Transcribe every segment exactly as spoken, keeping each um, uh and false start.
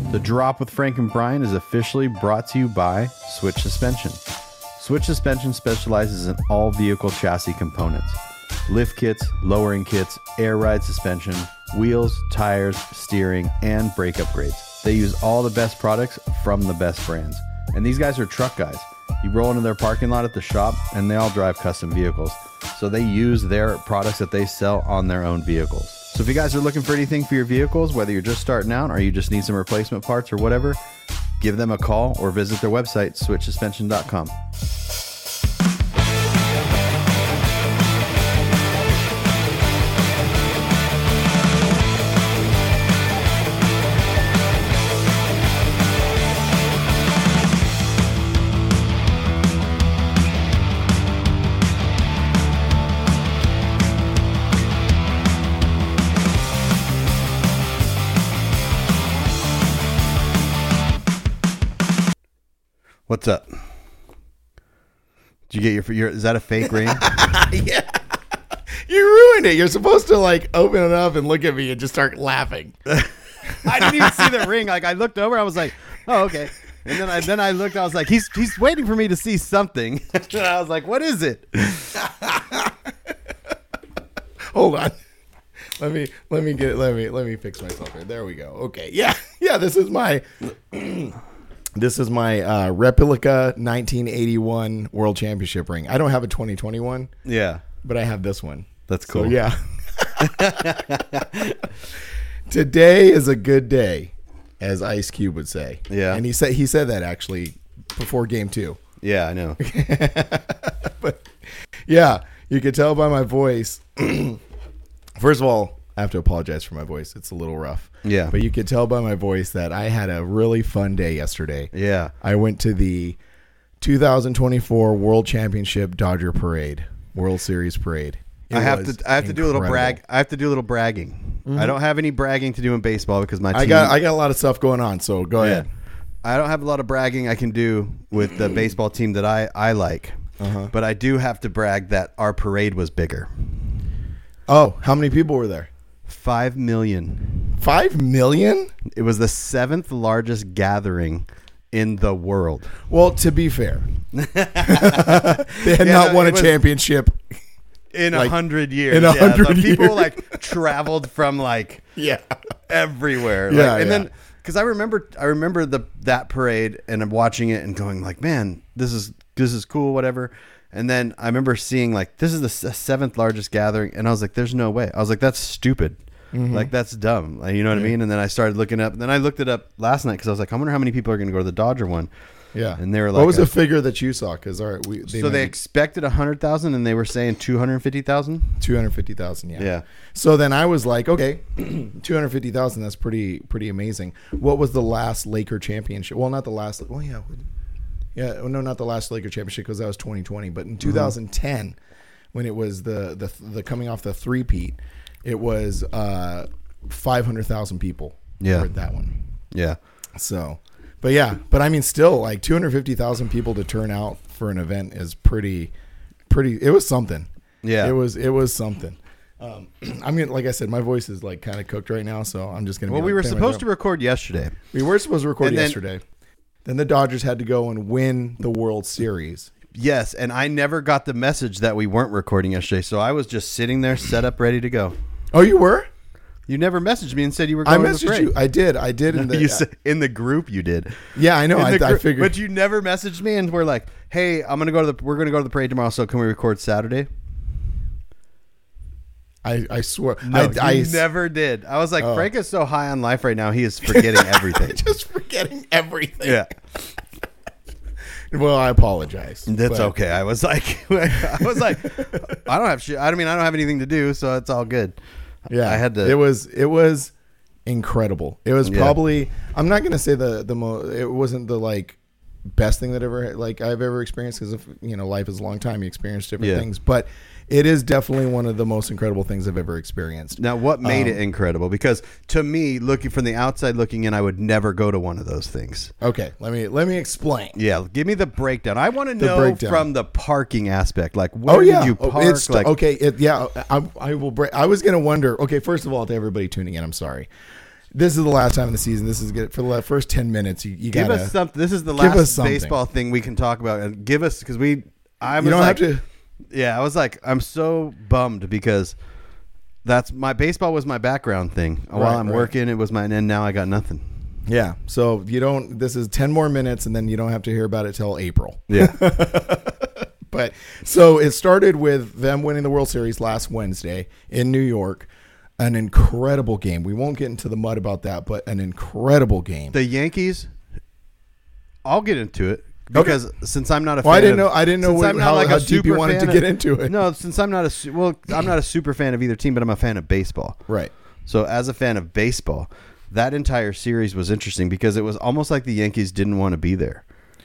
The Drop with Frank and Brian is officially brought to you by Switch Suspension. Switch Suspension specializes in all vehicle chassis components. Lift kits, lowering kits, air ride suspension, wheels, tires, steering, and brake upgrades. They use all the best products from the best brands. And these guys are truck guys. You roll into their parking lot at the shop, and they all drive custom vehicles. So they use their products that they sell on their own vehicles. So if you guys are looking for anything for your vehicles, whether you're just starting out or you just need some replacement parts or whatever, give them a call or visit their website, switch suspension dot com. What's up? Did you get your, your is that a fake ring? Yeah. You ruined it. You're supposed to like open it up and look at me and just start laughing. I didn't even see the ring. Like I looked over, I was like, oh, okay. And then I then I looked, I was like, he's he's waiting for me to see something. And I was like, what is it? Hold on. Let me let me get let me let me fix myself here. There we go. Okay. Yeah. Yeah, this is my This is my uh, replica nineteen eighty-one World Championship ring. I don't have a twenty twenty-one. Yeah. But I have this one. That's cool. So, yeah. Today is a good day, as Ice Cube would say. Yeah. And he said he said that actually before game two. Yeah, I know. But yeah, you could tell by my voice. First of all, I have to apologize for my voice. It's a little rough. Yeah. But you could tell by my voice that I had a really fun day yesterday. Yeah. I went to the two thousand twenty-four World Championship Dodger Parade, World Series Parade. It I have to I have incredible. to do a little brag. I have to do a little bragging. Mm-hmm. I don't have any bragging to do in baseball because my team, I got I got a lot of stuff going on, so go yeah. ahead. I don't have a lot of bragging I can do with the baseball team that I, I like. Uh-huh. But I do have to brag that our parade was bigger. Oh, how many people were there? Five million. Five million? It was the seventh largest gathering in the world. Well, to be fair, they had Yeah, not no, won a it was- championship. In a Like, hundred years. in a Yeah, hundred the people years. like traveled from like Yeah. everywhere. Yeah, Like, and yeah. then because I remember I remember the that parade and I'm watching it and going like, man, this is this is cool, whatever. And then I remember seeing like this is the s- seventh largest gathering, and I was like, there's no way. I was like, that's stupid. Mm-hmm. Like that's dumb. Like, you know what yeah. I mean? And then I started looking up. And then I looked it up last night because I was like, I wonder how many people are going to go to the Dodger one. Yeah. And they were like, what was a, the figure that you saw? Because all right, we they so they expected a hundred thousand, and they were saying two hundred fifty thousand. Two hundred fifty thousand. Yeah. Yeah. So then I was like, okay, two hundred fifty thousand. That's pretty pretty amazing. What was the last Laker championship? Well, not the last. Well, yeah. Yeah. No, not the last Laker championship because that was twenty twenty. But in two thousand ten, mm-hmm. when it was the the the coming off the three-peat, it was uh, five hundred thousand people. Yeah. For that one. Yeah. So. But yeah, but I mean, still, like two hundred fifty thousand people to turn out for an event is pretty, pretty. It was something. Yeah, it was. It was something. Um, I mean, like I said, my voice is like kind of cooked right now, so I'm just gonna. Well, be we like, were supposed to record yesterday. We were supposed to record and then, yesterday. Then the Dodgers had to go and win the World Series. Yes, and I never got the message that we weren't recording yesterday, so I was just sitting there, set up, ready to go. Oh, you were? You never messaged me and said you were going I to the messaged parade. you. I did. I did in the you said, in the group. You did. Yeah, I know. I, gr- I figured. But you never messaged me, and we're like, "Hey, I'm gonna go to the. We're gonna go to the parade tomorrow. So can we record Saturday?" I, I swear. No, I, you I, never did. I was like, oh. Frank is so high on life right now. He is forgetting everything. Just forgetting everything. Yeah. Well, I apologize. That's but- okay. I was like, I was like, I don't have shit. I mean, I don't have anything to do, so it's all good. Yeah, I had to. It was. It was. Incredible. It was Yeah. probably. I'm not gonna say the the mo. It wasn't the like best thing that ever like I've ever experienced because if you know life is a long time, you experience different Yeah. things. But it is definitely one of the most incredible things I've ever experienced. Now, what made Um, it incredible? Because to me, looking from the outside looking in, I would never go to one of those things. Okay, let me let me explain. Yeah, give me the breakdown. I want to The know breakdown. from the parking aspect. Like, where Oh yeah, did you Oh, park? it's like, okay. It, yeah, I, I will. Break, I was gonna wonder. Okay, first of all, to everybody tuning in, I'm sorry. This is the last time in the season. This is good for the first ten minutes. You, you give gotta us something. This is the give us last something. baseball thing we can talk about, and give us because we. I was You don't like, have to. yeah, I was like, I'm so bummed because that's my baseball was my background thing. While Right, I'm right. working, it was my, and now I got nothing. Yeah. So you don't. This is ten more minutes, and then you don't have to hear about it till April. Yeah, But so it started with them winning the World Series last Wednesday in New York. An incredible game. We won't get into the mud about that, but an incredible game. the Yankees. I'll get into it because okay. since I'm not a fan well, I didn't of, know. I didn't know what, how, like how deep you wanted to of, get into it. No, since I'm not a su- well, I'm not a super fan of either team, but I'm a fan of baseball. Right. So as a fan of baseball, that entire series was interesting because it was almost like the Yankees didn't want to be there.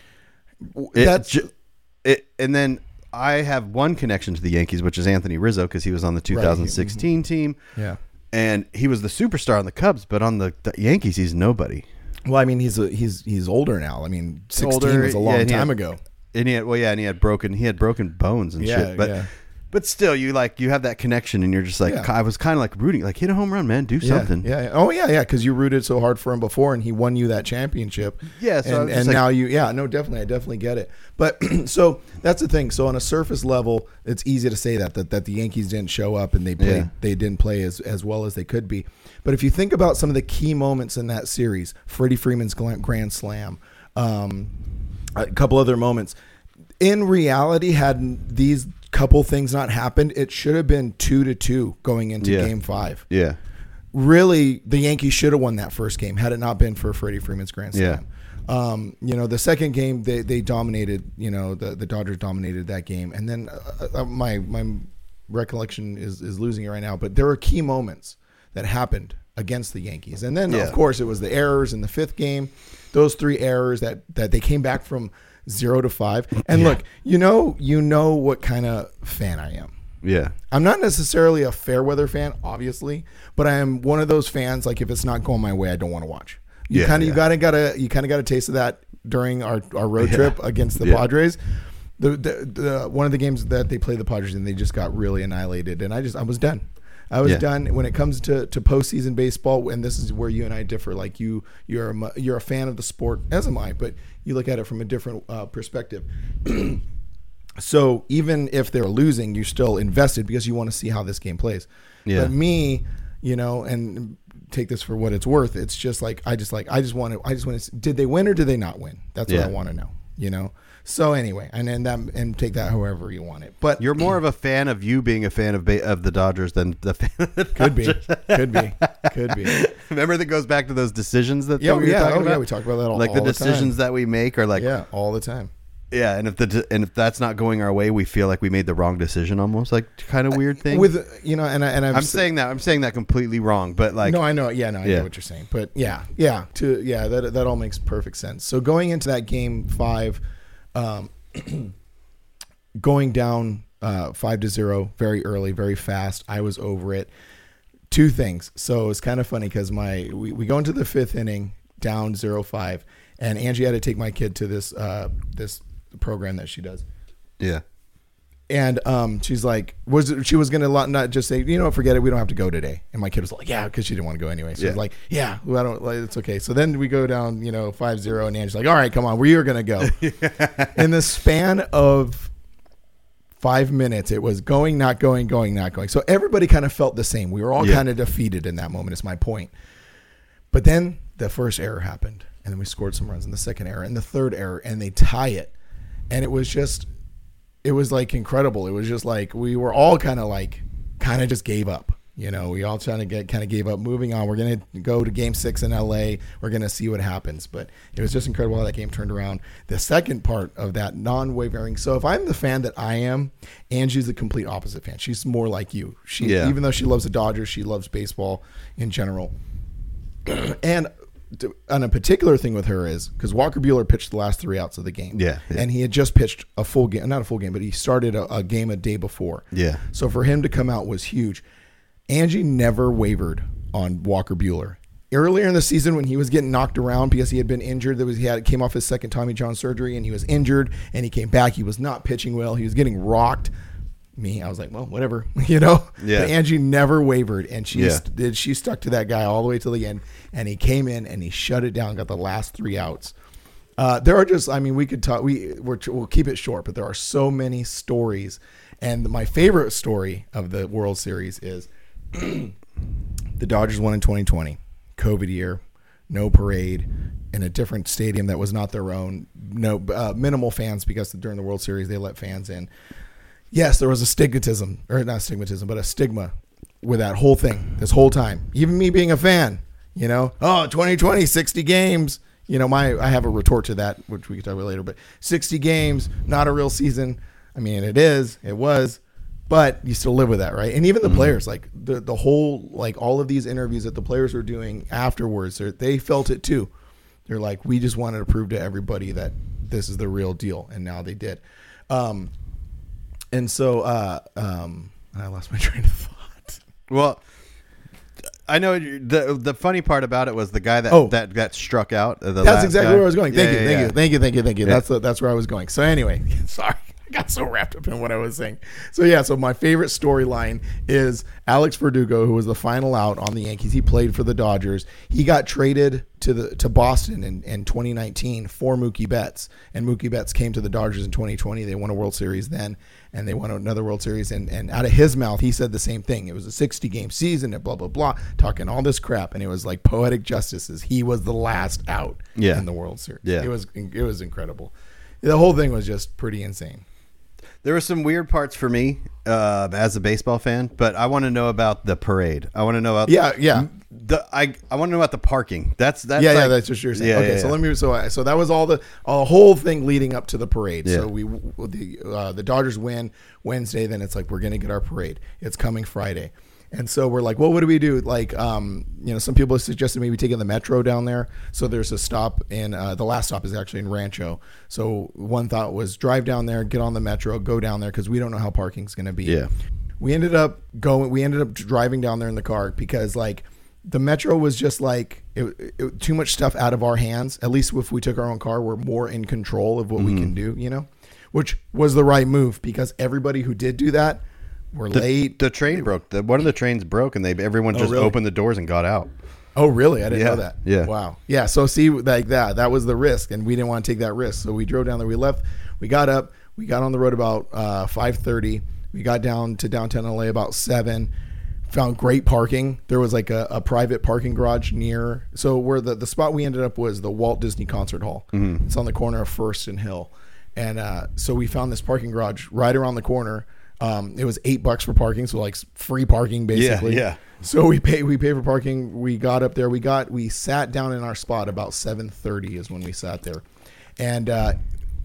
It, That's ju- it, and then I have one connection to the Yankees, which is Anthony Rizzo, because he was on the two thousand sixteen right. team. Yeah. And he was the superstar on the Cubs, but on the, the Yankees, he's nobody. Well, I mean, he's a, he's he's older now. I mean, sixteen Older, was a long yeah, time had, ago. And he had well, yeah, and he had broken he had broken bones and Yeah, shit. But yeah. but still, you like you have that connection, and you're just like Yeah. I was kind of like rooting, like hit a home run, man, do Yeah, something. Yeah, yeah. Oh yeah, yeah. Because you rooted so hard for him before, and he won you that championship. Yeah, so I and, was just and like- now you, yeah, no, definitely, I definitely get it. But so that's the thing. So on a surface level, it's easy to say that that, that the Yankees didn't show up and they played, Yeah. they didn't play as as well as they could be. But if you think about some of the key moments in that series, Freddie Freeman's gl- grand slam, um, a couple other moments. In reality, had these couple things not happened, it should have been two to two going into Yeah. Game Five. Yeah. Really, the Yankees should have won that first game had it not been for Freddie Freeman's grand slam. Um, you know, the second game they, they dominated. You know, the, the Dodgers dominated that game, and then uh, uh, my my recollection is is losing it right now. But there were key moments that happened against the Yankees, and then Yeah. of course it was the errors in the fifth game. Those three errors that that they came back from zero to five. And Yeah. look, you know, you know what kind of fan I am. Yeah. I'm not necessarily a fair weather fan, obviously, but I am one of those fans. Like if it's not going my way, I don't want to watch. You Yeah, kind of yeah. you gotta gotta you kind of got a taste of that during our, our road Yeah. trip against the Yeah. Padres. The, the the one of the games that they played the Padres and they just got really annihilated, and I just I was done. I was Yeah. done when it comes to, to postseason baseball, and this is where you and I differ. Like you, you're a, mu- you're a fan of the sport, as am I, but you look at it from a different uh, perspective. So even if they're losing, you're still invested because you want to see how this game plays. Yeah. But me, you know, and take this for what it's worth. It's just like I just like I just want to I just want to. Did they win or did they not win? That's what Yeah. I want to know. You know. So anyway, and then that and take that however you want it. But You're more of a fan of you being a fan of ba- of the Dodgers than the fan of the could be, Dodgers. could be, could be. Remember that goes back to those decisions that Yeah, we were yeah, talking oh, about? yeah. We talk about that all, like all the the decisions time. that we make are like Yeah, all the time. yeah, and if the and if that's not going our way, we feel like we made the wrong decision almost, like kind of weird thing. With you know, and I, and I've I'm s- saying that I'm saying that completely wrong, but like no, I know. Yeah, no, I Yeah. know what you're saying. But yeah, yeah, to yeah, that that all makes perfect sense. So going into that game five, um, going down uh, five to zero very early, very fast. I was over it. Two things. So it's kind of funny because my we, we go into the fifth inning down zero five, and Angie had to take my kid to this uh, this program that she does. yeah. And um, she's like, was she was gonna lot- not just say, you know, forget it, we don't have to go today. And my kid was like, yeah, because she didn't want to go anyway. So Yeah. I was like, yeah, well, I don't, like, it's okay. So then we go down, you know, five zero, and Angie's like, all right, come on, we are gonna go. In the span of five minutes, it was going, not going, going, not going. So everybody kind of felt the same. We were all Yeah. kind of defeated in that moment. Is my point. But then the first error happened, and then we scored some runs in the second error, and the third error, and they tie it, and it was just. It was like incredible. It was just like we were all kind of like kind of just gave up. You know, we all trying to get kind of gave up. Moving on, we're gonna go to Game Six in L A. We're gonna see what happens. But it was just incredible how that game turned around. The second part of that non-wavering. So if I'm the fan that I am, Angie's the complete opposite fan. She's more like you. She Yeah. even though she loves the Dodgers, she loves baseball in general. And to, on a particular thing with her is because Walker Buehler pitched the last three outs of the game. Yeah, yeah. And he had just pitched a full game, not a full game, but he started a, a game a day before. Yeah. So for him to come out was huge. Angie never wavered on Walker Buehler. Earlier in the season when he was getting knocked around because he had been injured, there was he had came off his second Tommy John surgery and he was injured and he came back. He was not pitching well. He was getting rocked. me, I was like, well, whatever, you know. Yeah. But Angie never wavered, and she Yeah. st- she stuck to that guy all the way till the end. And he came in and he shut it down, got the last three outs. Uh, there are just, I mean, we could talk. We we're, we'll keep it short, but there are so many stories. And my favorite story of the World Series is the Dodgers won in twenty twenty, COVID year, no parade, in a different stadium that was not their own, no uh, minimal fans because during the World Series they let fans in. Yes, there was a stigmatism, or not stigmatism, but a stigma with that whole thing this whole time. Even me being a fan, you know, oh, twenty twenty, sixty games. You know, my I have a retort to that, which we can talk about later, but sixty games, not a real season. I mean, it is, it was, but you still live with that, right? And even the mm-hmm. players, like the the whole, like all of these interviews that the players were doing afterwards, they felt it too. They're like, we just wanted to prove to everybody that this is the real deal, and now they did. Um, and so uh, um, I lost my train of thought. Well, I know the the funny part about it was the guy that oh, that got struck out. The that's exactly guy. where I was going. Thank yeah, you, yeah, thank yeah. you, thank you, thank you, thank you. Yeah. That's the, that's where I was going. So anyway, sorry. I got so wrapped up in what I was saying. So yeah, so my favorite storyline is Alex Verdugo, who was the final out on the Yankees. He played for the Dodgers. He got traded to the to Boston in, in twenty nineteen for Mookie Betts, and Mookie Betts came to the Dodgers in twenty twenty. They won a World Series then, and they won another World Series. And, and out of his mouth, he said the same thing. It was a sixty game season and blah blah blah, talking all this crap, and it was like poetic justice. As he was the last out yeah. in the World Series. Yeah, it was it was incredible. The whole thing was just pretty insane. There were some weird parts for me uh, as a baseball fan, but I want to know about the parade. I want to know about yeah, yeah. The I I want to know about the parking. That's that's yeah, like, yeah. That's what you're saying. Yeah, okay, yeah, so yeah. let me. So I, so that was all the a whole thing leading up to the parade. Yeah. So we the uh, the Dodgers win Wednesday. Then it's like we're gonna get our parade. It's coming Friday. And so we're like, well, what do we do? Like, um, you know, some people suggested maybe taking the metro down there. So there's a stop in, uh, the last stop is actually in Rancho. So one thought was drive down there, get on the metro, go down there, because we don't know how parking's going to be. Yeah. We ended up going, we ended up driving down there in the car because, like, the metro was just like it, it, too much stuff out of our hands. At least if we took our own car, we're more in control of what mm-hmm. we can do, you know, which was the right move because everybody who did do that, We're the, late. The train broke. The, one of the trains broke, and they everyone Oh, just really? opened the doors and got out. Oh, really? I didn't Yeah, know that. yeah. Wow. Yeah. So see, like that, that was the risk, and we didn't want to take that risk. So we drove down there. We left. We got up. We got on the road about uh, five thirty. We got down to downtown L A about seven. Found great parking. There was like a, a private parking garage near. So where the, the spot we ended up was the Walt Disney Concert Hall. Mm-hmm. It's on the corner of First and Hill. And uh, so we found this parking garage right around the corner. Um, it was eight bucks for parking, so like free parking basically. Yeah, yeah. So we pay we pay for parking. We got up there. We got we sat down in our spot about seven thirty is when we sat there, and uh,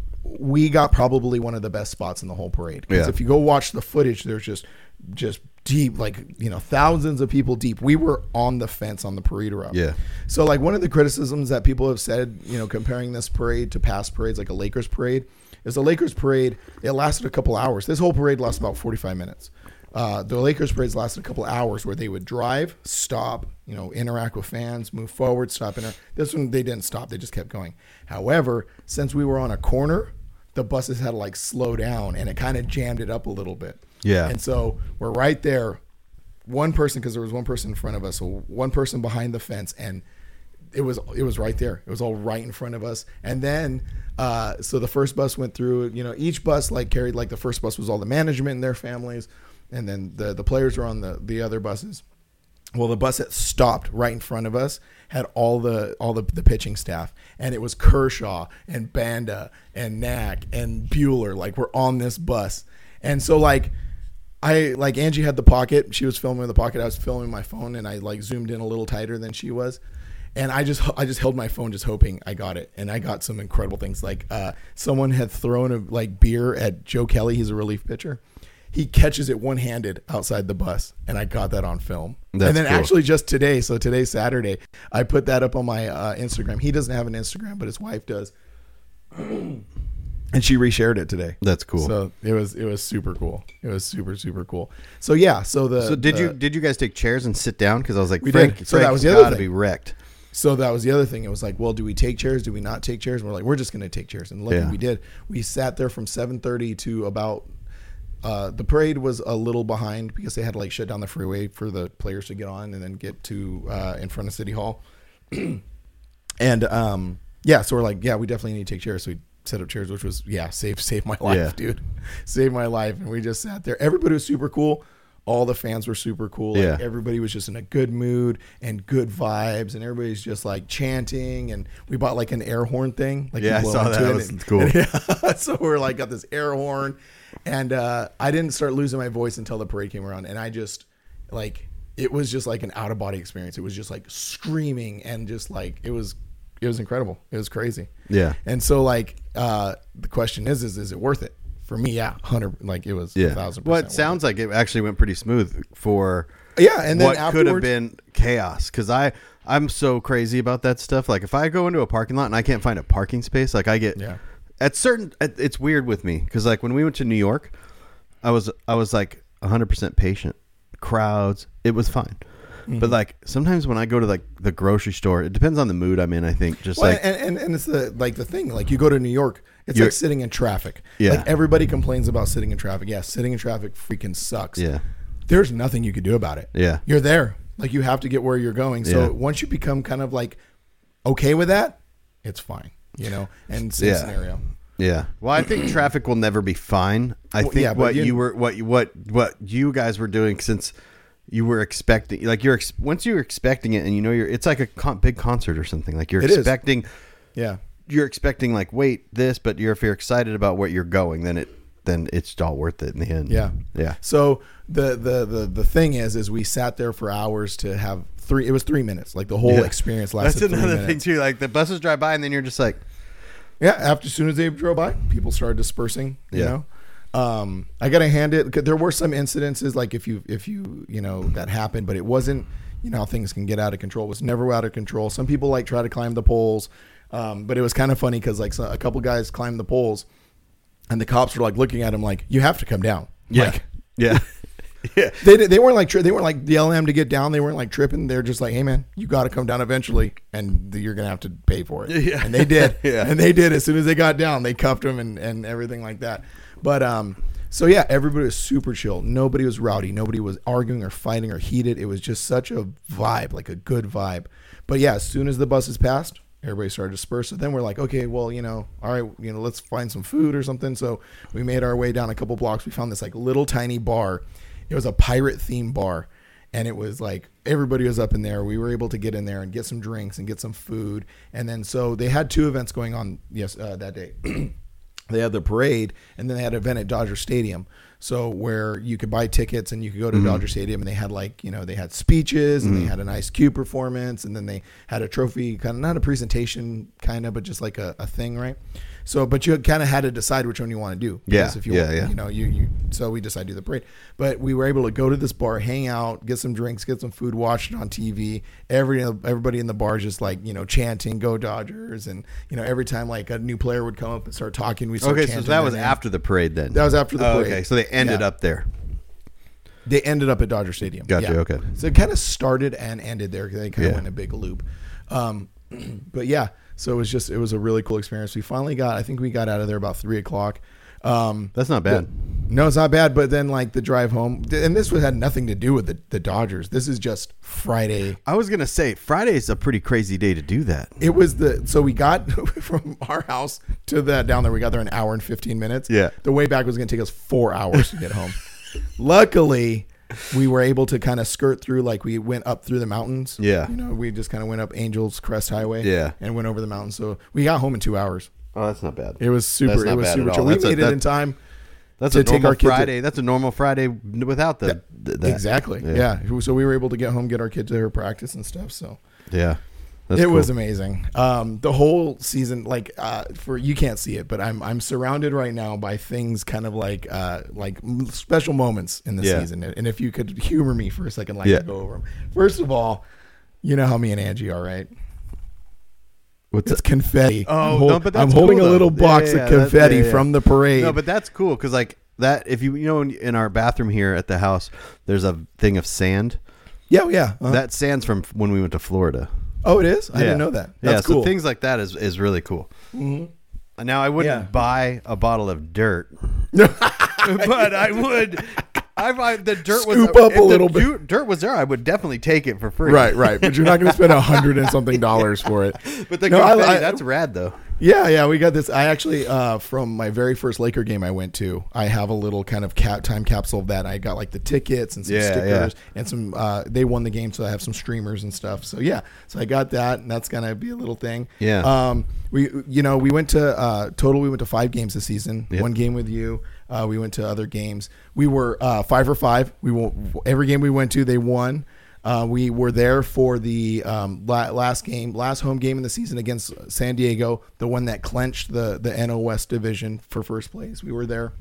we got probably one of the best spots in the whole parade. Because Yeah. if you go watch the footage, there's just just deep, like you know, thousands of people deep. We were on the fence on the parade route. Yeah. So like one of the criticisms that people have said, you know, comparing this parade to past parades, like a Lakers parade. Is the Lakers parade, it lasted a couple hours. This whole parade lasted about forty-five minutes. Uh, the Lakers parades lasted a couple hours where they would drive, stop, you know, interact with fans, move forward, stop. Inter- this one, they didn't stop. They just kept going. However, since we were on a corner, the buses had to like slow down and it kind of jammed it up a little bit. Yeah. And so we're right there. One person, because there was one person in front of us, so one person behind the fence, and it was it was right there. It was all right in front of us. And then uh, so the first bus went through. You know, each bus like carried like the first bus was all the management and their families, and then the the players were on the the other buses. Well, the bus that stopped right in front of us had all the all the, the pitching staff, and it was Kershaw and Banda and Knack and Bueller. Like we're on this bus, and so like. I like Angie had the pocket. She was filming the pocket. I was filming my phone, and I like zoomed in a little tighter than she was. And I just I just held my phone, just hoping I got it. And I got some incredible things. Like uh, someone had thrown a like beer at Joe Kelly. He's a relief pitcher. He catches it one handed outside the bus, and I got that on film. That's and then cool. actually just today, so today's Saturday, I put that up on my uh, Instagram. He doesn't have an Instagram, but his wife does. And she reshared it today. That's cool. So it was it was super cool. It was super super cool. So yeah. So the So did the, you did you guys take chairs and sit down? Because I was like, We Frank, did. So that Frank's was the other gotta thing. be wrecked. So that was the other thing. It was like, well, do we take chairs? Do we not take chairs? And we're like, we're just going to take chairs. And lucky Yeah. we did. We sat there from seven thirty to about uh, the parade was a little behind because they had to like shut down the freeway for the players to get on and then get to uh, in front of City Hall. And um, yeah, so we're like, yeah, we definitely need to take chairs. So we set up chairs, which was yeah, save save my life, Yeah. dude, save my life. And we just sat there. Everybody was super cool. All the fans were super cool. Like, Yeah. everybody was just in a good mood and good vibes, and everybody's just like chanting. And we bought like an air horn thing. Like Yeah, you I blow saw into that. it That was and- cool. and yeah, so we're like got this air horn, and uh, I didn't start losing my voice until the parade came around, and I just like it was just like an out of body experience. It was just like screaming and just like it was it was incredible. It was crazy. Yeah. And so like uh, the question is is is it worth it? For me, yeah, hundred like it was Yeah. a thousand Well, percent. it sounds like it actually went pretty smooth for yeah, and then what could have afterwards- been chaos. Because I I'm so crazy about that stuff. Like if I go into a parking lot and I can't find a parking space, like I get Yeah. at certain. at- It's weird with me because like when we went to New York, I was I was like one hundred percent patient. Crowds, it was fine. Mm-hmm. But like sometimes when I go to like the grocery store, it depends on the mood I'm in. I think just Well, like and, and and it's the like the thing like you go to New York, it's You're- like sitting in traffic. Yeah. Like everybody complains about sitting in traffic. Yeah, sitting in traffic freaking sucks. Yeah. There's nothing you can do about it. Yeah. You're there. Like you have to get where you're going. So Yeah. once you become kind of like okay with that, it's fine. You know. And same Yeah. scenario. Yeah. Well, I think traffic will never be fine. I Well, think yeah, but what you- you, were, what you, what, what you guys were doing since you were expecting, like you're ex- once you're expecting it, and you know you're, it's like a con- big concert or something. Like you're It is. expecting, Yeah. you're expecting like wait this, but you're if you're excited about what you're going, then it, then it's all worth it in the end. Yeah. Yeah. So the the the the thing is, is we sat there for hours to have three. It was three minutes. Like the whole Yeah. experience lasted. That's another three thing minutes. too. Like the buses drive by, and then you're just like, Yeah. After as soon as they drove by, people started dispersing. You Yeah. know. Um, I gotta hand it. 'Cause there were some incidences like if you if you you know that happened, but it wasn't. You know how things can get out of control. It was never out of control. Some people like try to climb the poles, um, but it was kind of funny because like so, a couple guys climbed the poles, and the cops were like looking at him like, "You have to come down." Like, yeah, yeah. They they weren't like tri- they weren't like yelling at him to get down. They weren't like tripping. They're just like, hey man, you got to come down eventually, and you're gonna have to pay for it. Yeah. And they did. Yeah. And they did as soon as they got down. They cuffed him and and everything like that. But um, so yeah, everybody was super chill. Nobody was rowdy. Nobody was arguing or fighting or heated. It was just such a vibe, like a good vibe. But yeah, as soon as the buses passed, everybody started to disperse. So then we're like, okay, well, you know, all right, you know, let's find some food or something. So we made our way down a couple blocks. We found this like little tiny bar. It was a pirate themed bar. And it was like everybody was up in there. We were able to get in there and get some drinks and get some food. And then so they had two events going on yes uh, that day. They had the parade, and then they had an event at Dodger Stadium. So where you could buy tickets and you could go to Mm-hmm. Dodger Stadium, and they had like, you know, they had speeches and Mm-hmm. they had an Ice Cube performance, and then they had a trophy, kind of not a presentation kind of, but just like a, a thing, right? So, but you kind of had to decide which one you want to do. Yeah, Because if you yeah, want, yeah. you know, you, you, so we decided to do the parade, but we were able to go to this bar, hang out, get some drinks, get some food, watch it on T V. Every, everybody in the bar just like, you know, chanting, go Dodgers. And, you know, every time like a new player would come up and start talking, we start Okay, so chanting that their was name. after the parade then. That was after the Oh, parade. okay, so they ended Yeah. up there. They ended up at Dodger Stadium. Gotcha, okay. So it kind of started and ended there. They kind of Yeah. went in a big loop. Um, but yeah, so it was just, it was a really cool experience. We finally got, I think we got out of there about three o'clock. Um, That's not bad. no, it's not bad. But then like the drive home, and this was, had nothing to do with the, the Dodgers. This is just Friday. I was gonna say Friday's a pretty crazy day to do that. It was the, so we got from our house to that down there. We got there an hour and fifteen minutes. Yeah. The way back was going to take us four hours to get home. Luckily, we were able to kind of skirt through, like we went up through the mountains. Yeah. You know, we just kind of went up Angels Crest Highway. Yeah. And went over the mountains. So we got home in two hours. Oh, that's not bad. It was super, That's not it was bad super at chill. all. We That's a- made it that- in time. That's to a take normal our kid to- Friday. That's a normal Friday without the th- that. Exactly. Yeah. So we were able to get home, get our kid to her practice and stuff. So Yeah. That's it cool. was amazing. Um, the whole season, like uh, for you can't see it, but I'm I'm surrounded right now by things kind of like uh, like m- special moments in the Yeah. season. And if you could humor me for a second, like Yeah. to go over them. First of all, you know how me and Angie are, right? What's It's that? confetti. Oh, I'm, hol- no, but that's I'm holding cool, a little though. box Yeah, yeah, of that's- confetti yeah, yeah. from the parade. No, but that's cool because like that. If you you know in, in our bathroom here at the house, there's a thing of sand. yeah, yeah. Uh-huh. That sand's from when we went to Florida. oh, it is. I Yeah. didn't know that. yeah, That's so cool. things like that is is really cool. Mhm. Now I wouldn't Yeah. buy a bottle of dirt but I would. I, I the dirt was Scoop up if a the little bit. du- Dirt was there. I would definitely take it for free. Right, right. But you're not going to spend a hundred and something dollars for it. But the No, I- confetti, I- that's rad though. Yeah, yeah, we got this. I actually, uh, from my very first Laker game I went to, I have a little kind of cap, time capsule of that. I got like the tickets and some Yeah, stickers yeah. and some. Uh, they won the game, so I have some streamers and stuff. So yeah, so I got that, and that's gonna be a little thing. Yeah. Um, we, you know, we went to uh, total. We went to five games this season. Yep. One game with you. Uh, we went to other games. We were uh, five for five. We won every game we went to. They won. Uh, we were there for the um, la- last game, last home game in the season against San Diego, the one that clinched the the N O West division for first place. We were there.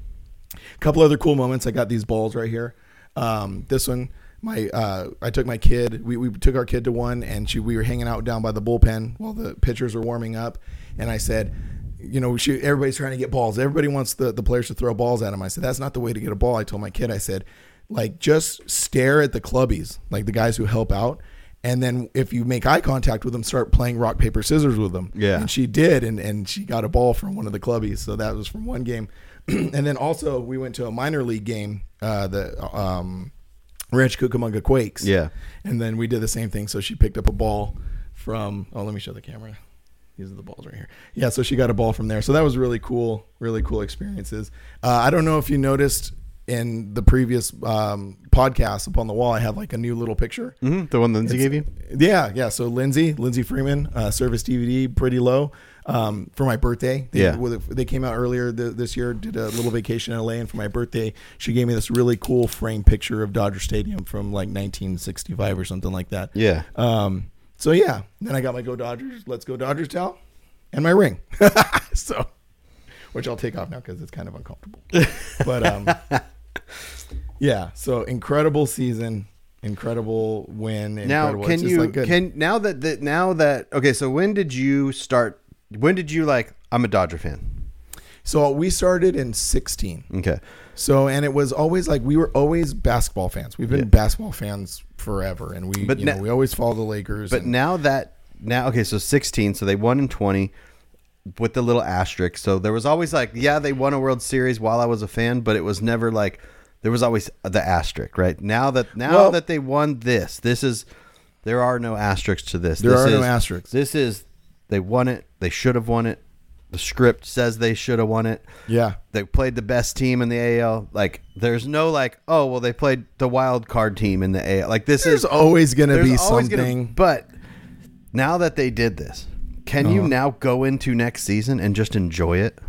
A couple other cool moments. I got these balls right here. Um, this one, my uh, I took my kid. We, we took our kid to one, and she, we were hanging out down by the bullpen while the pitchers were warming up. And I said, you know, she, everybody's trying to get balls. Everybody wants the, the players to throw balls at them. I said, that's not the way to get a ball. I told my kid, I said, like, just stare at the clubbies, like the guys who help out. And then if you make eye contact with them, start playing rock, paper, scissors with them. Yeah. And she did. And, and she got a ball from one of the clubbies. So that was from one game. And then also we went to a minor league game, uh, the um, Ranch Cucamonga Quakes. Yeah. And then we did the same thing. So she picked up a ball from, oh, let me show the camera. These are the balls right here. Yeah, so she got a ball from there. So that was really cool, really cool experiences. Uh, I don't know if you noticed in the previous um, podcast up on the wall, I had like a new little picture. Mm-hmm. The one Lindsay It's- gave you? Yeah, yeah. So Lindsay, Lindsay Freeman, uh, Service D V D, Pretty Low, um, for my birthday. They, Yeah. with- They came out earlier th- this year, did a little vacation in L A, and for my birthday, she gave me this really cool frame picture of Dodger Stadium from like nineteen sixty-five or something like that. Yeah. Um, so yeah, then I got my Go Dodgers, Let's Go Dodgers towel and my ring. So, which I'll take off now because it's kind of uncomfortable. But um, yeah, so incredible season, incredible win. Now, Incredible. can It's just, you like, good. can now that, that now that okay? So when did you start? When did you like? I'm a Dodger fan. So we started in sixteen. Okay. So and it was always like we were always basketball fans. We've been Yeah. basketball fans forever, and we But you na- know we always follow the Lakers. But and- now that now okay, so sixteen, so they won in twenty with the little asterisk. So there was always like, yeah, they won a World Series while I was a fan, but it was never like there was always the asterisk, right? Now that now Well- that they won this, this is there are no asterisks to this. There this are no is- asterisks. This is they won it. They should have won it. The script says they should have won it. yeah, They played the best team in the A L. Like, there's no like, oh, well, they played the wild card team in the A L. Like, this there's is always going to there's be always gonna- something. but now that they did this, can you Uh-huh. now go into next season and just enjoy it?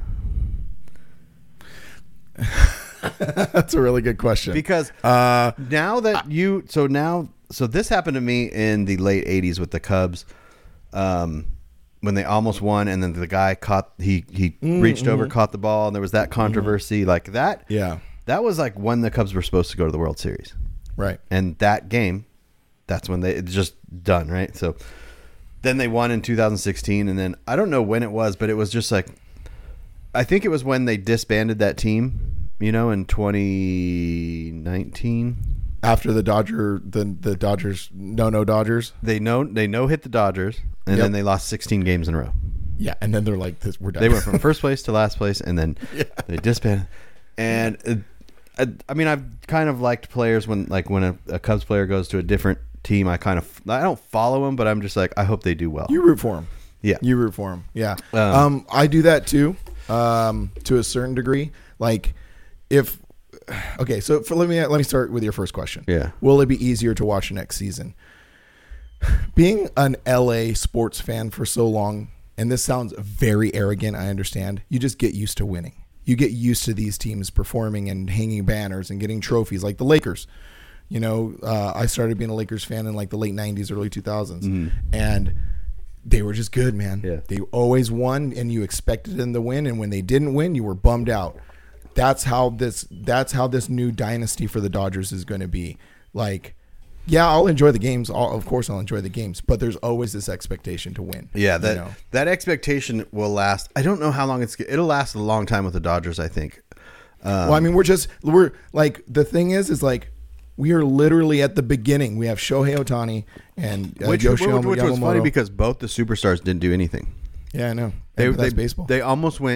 That's a really good question. Because uh, now that you, so now, so this happened to me in the late eighties with the Cubs. Um, when they almost won, and then the guy caught he he Mm, reached over, mm-hmm. caught the ball, and there was that controversy like that. yeah, That was like when the Cubs were supposed to go to the World Series, right. and that game, that's when they it's just done, right? So then they won in two thousand sixteen, and then I don't know when it was, but it was just like I think it was when they disbanded that team, you know, in twenty nineteen. After the Dodger, the the Dodgers, no, no Dodgers. They know they no hit the Dodgers, and Yep. then they lost sixteen games in a row. Yeah, and then they're like, this, we're done. They went from first place to last place, and then Yeah. they disbanded. And uh, I, I mean, I've kind of liked players when, like, when a, a Cubs player goes to a different team. I kind of I don't follow them, but I'm just like, I hope they do well. You root for them. Yeah. You root for them. Yeah. Um, Um, I do that too, um, to a certain degree. Like, if okay, so for, let me let me start with your first question. Yeah. Will it be easier to watch next season? Being an L A sports fan for so long, and this sounds very arrogant, I understand. You just get used to winning. You get used to these teams performing and hanging banners and getting trophies, like the Lakers. You know, uh, I started being a Lakers fan in like the late nineties, early two thousands, and they were just good, man. Yeah. They always won, and you expected them to win, and when they didn't win, you were bummed out. That's how this. That's how this new dynasty for the Dodgers is going to be. Like, yeah, I'll enjoy the games. I'll, of course, I'll enjoy the games, but there's always this expectation to win. Yeah, you that know? that expectation will last. I don't know how long it's. It'll last a long time with the Dodgers, I think. Um, Well, I mean, we're just we're like the thing is, is like we are literally at the beginning. We have Shohei Ohtani and uh, which, Yoshi which, which was funny Yamamoto. because both the superstars didn't do anything. Yeah, I know. They, But that's they baseball. They almost went.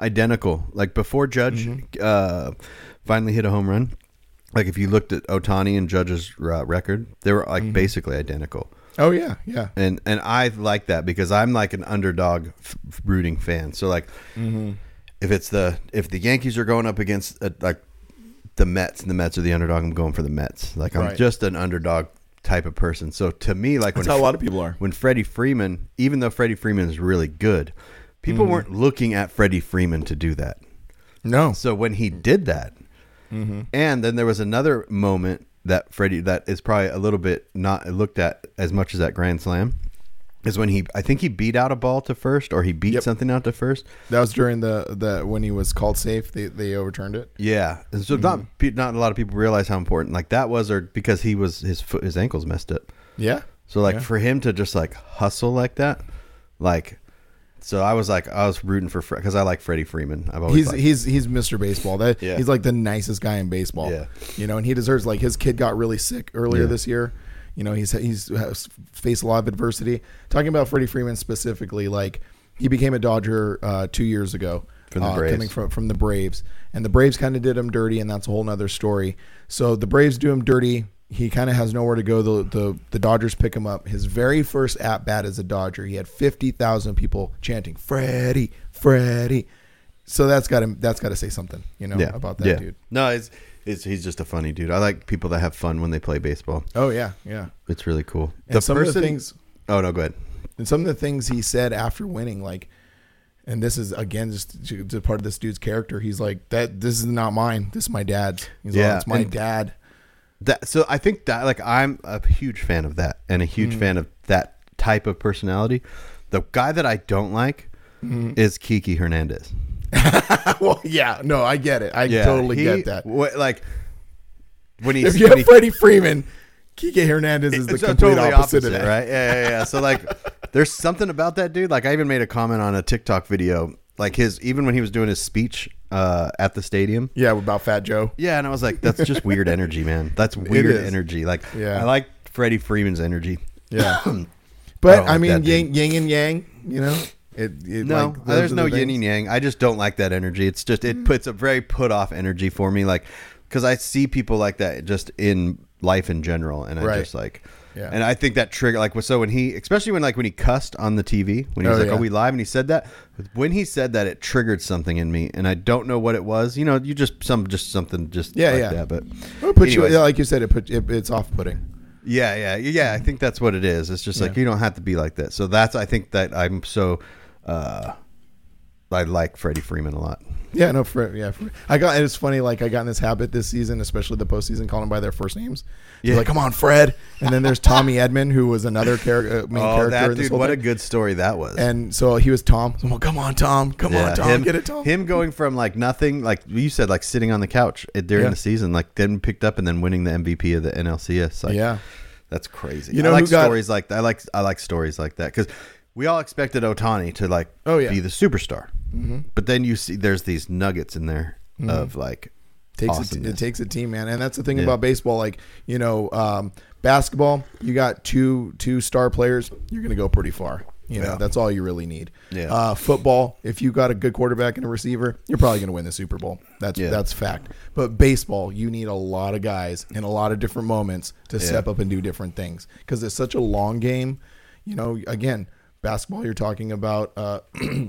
identical. Like before Judge Mm-hmm. uh, finally hit a home run. Like if you looked at Ohtani and Judge's uh, record, they were like Mm-hmm. basically identical. Oh yeah, yeah. And and I like that because I'm like an underdog f- rooting fan. So like Mm-hmm. if it's the if the Yankees are going up against uh, like the Mets and the Mets are the underdog, I'm going for the Mets. Like I'm Right. just an underdog type of person. So to me, like That's when how a lot of people are. when Freddie Freeman, even though Freddie Freeman is really good, people Mm-hmm. weren't looking at Freddie Freeman to do that. No. So when he did that, Mm-hmm. and then there was another moment that Freddie that is probably a little bit not looked at as much as that grand slam is when he I think he beat out a ball to first or he beat Yep. something out to first. That was during the the when he was called safe. They they overturned it. Yeah, and so not pe- not a lot of people realize how important like that was, or because he was his foot his ankles messed up. Yeah. So like Yeah. for him to just like hustle like that, like. So I was like, I was rooting for because I like Freddie Freeman. I've always He's liked he's he's Mister Baseball. That Yeah. he's like the nicest guy in baseball. Yeah. You know, and he deserves like his kid got really sick earlier Yeah. this year. You know, he's he's has faced a lot of adversity. Talking about Freddie Freeman specifically, like he became a Dodger uh, two years ago From the uh, Braves. coming from from the Braves, and the Braves kind of did him dirty, and that's a whole nother story. So the Braves do him dirty. He kind of has nowhere to go. The, the the Dodgers pick him up. His very first at bat as a Dodger, he had fifty thousand people chanting "Freddie, Freddie." So that's got to that's got to say something, you know, yeah. about that yeah. dude. No, it's, it's he's just a funny dude. I like people that have fun when they play baseball. Oh yeah, yeah. It's really cool. And some of the things, Oh no, go ahead. and some of the things he said after winning, like, and this is again just, just part of this dude's character. He's like, that this is not mine. This is my dad's. He's Yeah, like, it's my and- dad. That so I think that like I'm a huge fan of that and a Mm. huge fan of that type of personality. The guy that I don't like Mm-hmm. is Kiki Hernandez. Well, yeah, no, I get it. I totally he- get that. What, like when he If you when have he, Freddie Freeman, Kike Hernandez is the it's complete totally opposite, of that. right? Yeah, yeah, yeah. So like, there's something about that dude. Like I even made a comment on a TikTok video. Like his even when he was doing his speech uh, at the stadium. Yeah, about Fat Joe. Yeah, and I was like, that's just weird energy, man. That's weird is. energy. Like, Yeah. I like Freddie Freeman's energy. Yeah, I but don't I, like mean, that yin, yin and yang. You know, it. it No, like, those there's are no the yin things. and yang. I just don't like that energy. It's just it puts a very put off energy for me. Like, because I see people like that just in life in general, and I Right. just like. Yeah. And I think that trigger, like, so when he, especially when, like, when he cussed on the T V, when he was Oh, like, yeah. "Are we live?" and he said that, when he said that, it triggered something in me, and I don't know what it was. You know, you just some, just something, just Yeah, like yeah. that. But It'll put you, anyways. yeah, like you said, it put it, it's off-putting. yeah, yeah, yeah. I think that's what it is. It's just like Yeah. you don't have to be like that. So that's, I think that I'm so, uh, I like Freddie Freeman a lot. Yeah, no, for yeah, for, I got. It's funny, like I got in this habit this season, especially the postseason, calling them by their first names. Yeah, Yeah. like come on, Fred. And then there's Tommy Edmond, who was another character, uh, main Oh, character that in this dude! whole What a thing. good story that was. And so he was Tom. So, well, come on, Tom. Come on, Tom. him, Get it, Tom. him going from like nothing, like you said, like sitting on the couch uh, during Yeah. the season, like then picked up and then winning the M V P of the N L C S. Like, Yeah. that's crazy. You know I like who got- stories like that. I like I like stories like that because we all expected Ohtani to like Oh, yeah. be the superstar, mm-hmm. but then you see there's these nuggets in there of like takes a, awesomeness. it takes a team, man, and that's the thing Yeah. about baseball. Like you know, um, basketball, you got two two star players, you're gonna go pretty far. You know, Yeah. that's all you really need. Yeah. Uh, football, if you got a good quarterback and a receiver, you're probably gonna win the Super Bowl. That's Yeah. that's fact. But baseball, you need a lot of guys in a lot of different moments to step up and do different things because it's such a long game. You know, again, basketball, you're talking about uh,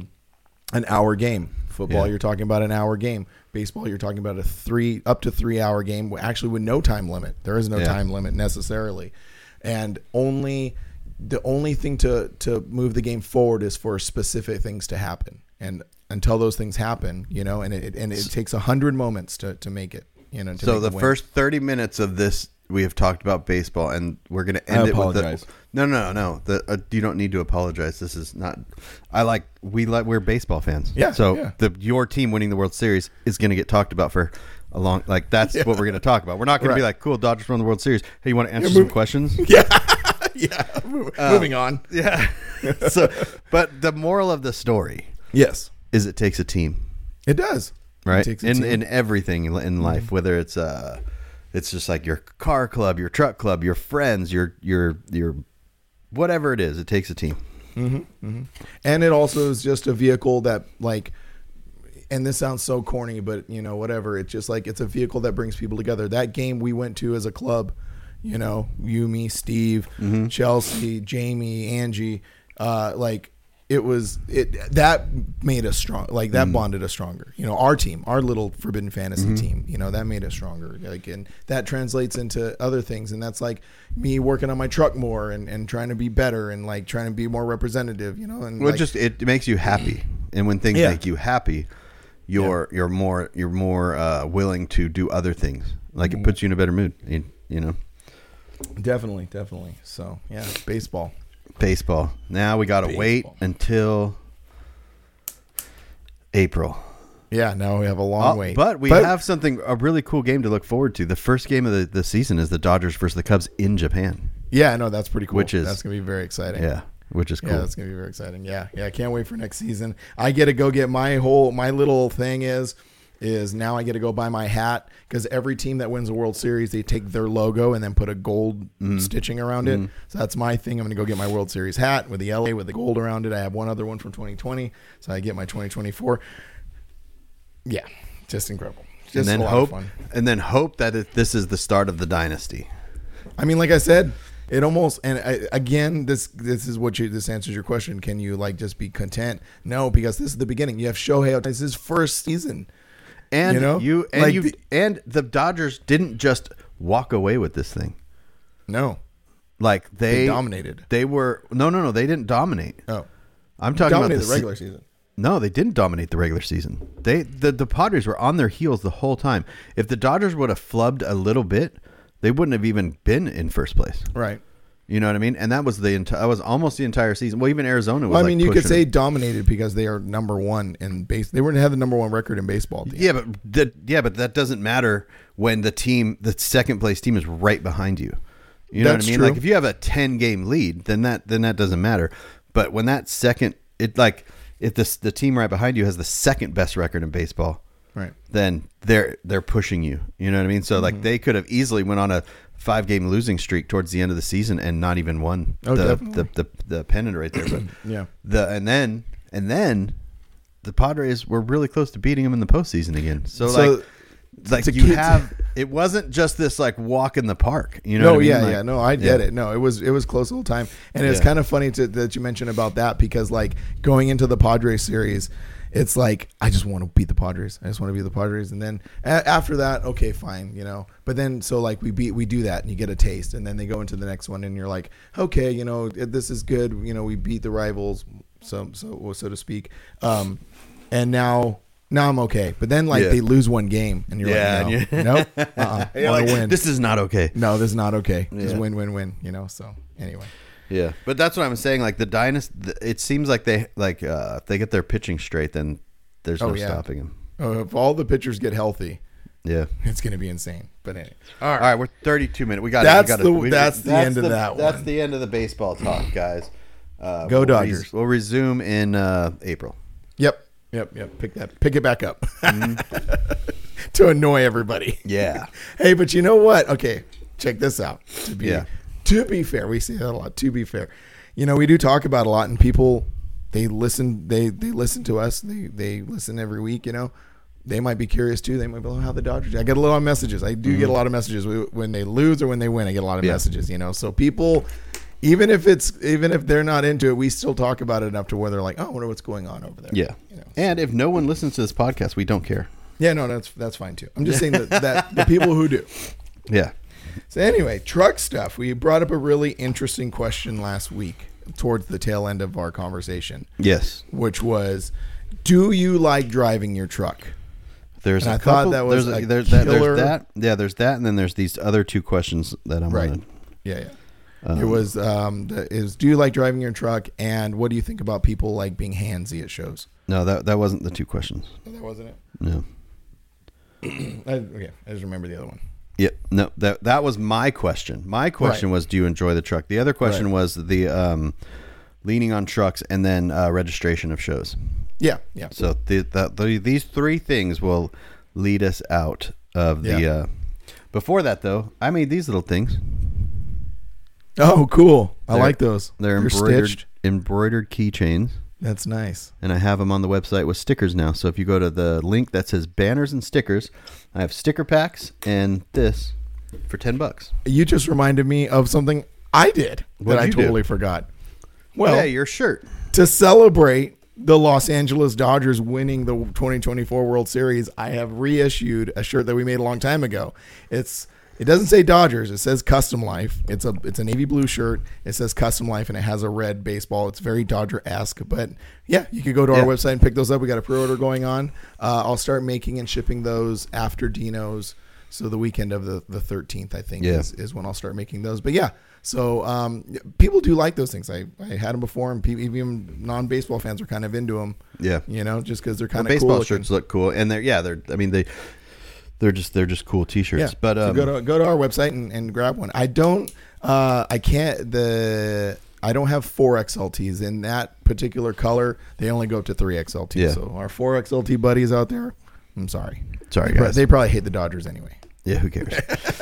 an hour game. Football, Yeah. you're talking about an hour game. Baseball, you're talking about a three up to three hour game, actually with no time limit. There is no Yeah. time limit necessarily, and only the only thing to to move the game forward is for specific things to happen. And until those things happen, you know, and it and it takes a hundred moments to to make it. You know, to So make the win. first thirty minutes of this, we have talked about baseball, and we're going to I end it apologize. with the. No, no, no. The uh, you don't need to apologize. This is not. I like we like we're baseball fans. Yeah, So yeah. the your team winning the World Series is going to get talked about for a long. Like that's what we're going to talk about. We're not going to be Right. like, cool, Dodgers won the World Series. Hey, you want to answer Yeah, some move- questions? yeah, yeah. Moving on. Yeah. So, but the moral of the story Yes, is it takes a team. it does. Right, It takes a in team. Mm-hmm. in everything in in life, whether it's uh, it's just like your car club, your truck club, your friends, your your your whatever it is, it takes a team. And it also is just a vehicle that, like, and this sounds so corny, but you know, whatever. It's just like it's a vehicle that brings people together. That game we went to as a club, you know, you, me, Steve, mm-hmm. Chelsea, Jamie, Angie, uh, like it was it that made us strong. Like that mm. bonded us stronger. You know, our team, our little Forbidden Fantasy mm-hmm. team. You know, that made us stronger. Like, and that translates into other things. And that's like me working on my truck more and, and trying to be better and like trying to be more representative. You know, and well, like, just it makes you happy, and when things Yeah. make you happy, you're yeah. you're more you're more uh, willing to do other things. Like it puts you in a better mood. You, you know, definitely, definitely. So yeah, baseball. Baseball. Now we got to wait until April. Yeah, now we have a long oh, wait. But we but, have something, a really cool game to look forward to. The first game of the, the season is the Dodgers versus the Cubs in Japan. Yeah, no, that's pretty cool. Which is, that's going to be very exciting. Yeah, which is cool. Yeah, that's going to be very exciting. Yeah, yeah, I can't wait for next season. I get to go get my whole, my little thing is, is now I get to go buy my hat because every team that wins the World Series, they take their logo and then put a gold mm. stitching around mm. it. So that's my thing. I'm going to go get my World Series hat with the L A with the gold around it. I have one other one from twenty twenty. So I get my twenty twenty-four. Yeah, just incredible. Just and then a lot hope, of fun. and then hope that it, this is the start of the dynasty. I mean, like I said, it almost, and I, again, this this is what you, this answers your question. Can you like just be content? No, because this is the beginning. You have Shohei Ohtani. This is his first season. And you know, you and like you the, and the Dodgers didn't just walk away with this thing. No, like they, they dominated. They were no, no, no. They didn't dominate. Oh, I'm talking about the, the regular season. No, they didn't dominate the regular season. They the the Padres were on their heels the whole time. If the Dodgers would have flubbed a little bit, they wouldn't have even been in first place. Right. You know what I mean? And that was the entire. That was almost the entire season. Well, even Arizona was. Well, I mean, like you could say it. dominated because they are number one in base. They wouldn't have the number one record in baseball. Team. Yeah, but that yeah, but that doesn't matter when the team, the second place team, is right behind you. You know That's what I mean? true. Like if you have a ten game lead, then that then that doesn't matter. But when that second, it like if this the team right behind you has the second best record in baseball, right? Then they're they're pushing you. You know what I mean? So mm-hmm. like they could have easily went on a five game losing streak towards the end of the season and not even won oh, the, definitely. the, the the pennant right there. But yeah, the and then and then the Padres were really close to beating them in the postseason again. So, so like like you kid, have it wasn't just this like walk in the park. You know? No, what I mean? yeah, like, yeah. No, I get yeah. it. No, it was it was close the whole time, and it's yeah. kind of funny to, that you mentioned about that because like going into the Padres series. It's like, I just want to beat the Padres. I just want to beat the Padres. And then a- after that, okay, fine, you know. But then, so like we beat, we do that and you get a taste. And then they go into the next one and you're like, okay, you know, this is good. You know, we beat the rivals, so so so to speak. Um, and now, now I'm okay. But then like yeah. they lose one game and you're yeah, like, no, yeah. nope, uh-uh, you're want to like, win. This is not okay. No, this is not okay. Yeah. Just win, win, win, you know. So anyway. Yeah. But that's what I'm saying. Like the dynasty, it seems like they, like uh, if they get their pitching straight, then there's no oh, yeah. stopping him. Uh, if all the pitchers get healthy, yeah, it's going to be insane. But anyway, all right, all right, we're thirty-two minutes. We got that's we gotta, the we, that's the that's end the, of that That's one. the end of the baseball talk, guys. Uh, Go we'll Dodgers. Res- we'll resume in uh, April. Yep, yep, yep. Pick that, pick it back up mm-hmm. to annoy everybody. Yeah. Hey, but you know what? Okay, check this out. To be yeah. to be fair, we see that a lot. To be fair, you know, we do talk about a lot, and people. They listen. They they listen to us. They they listen every week. You know, they might be curious too. They might be like, how the Dodgers. I get a lot of messages. I do mm-hmm. get a lot of messages when they lose or when they win. I get a lot of yeah. messages. You know, so people, even if it's even if they're not into it, we still talk about it enough to where they're like, oh, I wonder what's going on over there. Yeah. You know, and if no one listens to this podcast, we don't care. Yeah, no, that's that's fine too. I'm just saying that, that the people who do. Yeah. So anyway, truck stuff. We brought up a really interesting question last week. Towards the tail end of our conversation. Yes. Which was, do you like driving your truck? There's and a I couple, thought that was there's, a there's, that, killer. there's that. Yeah, there's that. And then there's these other two questions that I'm right. gonna, Yeah, yeah. Um, it was, um, the, is do you like driving your truck? And what do you think about people like being handsy at shows? No, that that wasn't the two questions. Oh, that wasn't it? No. I, okay, I just remember the other one. Yep. No, that that was my question. My question right. was, do you enjoy the truck? The other question right. was the um, leaning on trucks and then uh, registration of shows. Yeah, yeah. So the, the, the these three things will lead us out of the. Yeah. Uh, before that, though, I made these little things. Oh, cool! I They're, like those. They're, they're embroidered stitched. embroidered keychains. That's nice. And I have them on the website with stickers now. So if you go to the link that says banners and stickers, I have sticker packs and this for ten bucks. You just reminded me of something I did What'd that I you do? totally forgot. Well, yeah, your shirt. to celebrate the Los Angeles Dodgers winning the twenty twenty-four World Series, I have reissued a shirt that we made a long time ago. It's It doesn't say Dodgers. It says Custom Life. It's a it's a navy blue shirt. It says Custom Life, and it has a red baseball. It's very Dodger-esque. But, yeah, you could go to our Yeah. website and pick those up. We got a pre-order going on. Uh, I'll start making and shipping those after Dino's. So the weekend of the, the thirteenth, I think, Yeah. is, is when I'll start making those. But, yeah, so um, people do like those things. I, I had them before, and people, even non-baseball fans are kind of into them. Yeah. You know, just because they're kind Well, of cool. baseball looking. shirts look cool, and they're yeah, they're I mean they they're just they're just cool T-shirts. Yeah, But so um, go to go to our website and, and grab one. I don't, uh, I can't the I don't have four X L Ts in that particular color. They only go up to three X L Ts. Yeah. So our four X L T buddies out there, I'm sorry. Sorry, they, pro- guys. they probably hate the Dodgers anyway. Yeah, who cares?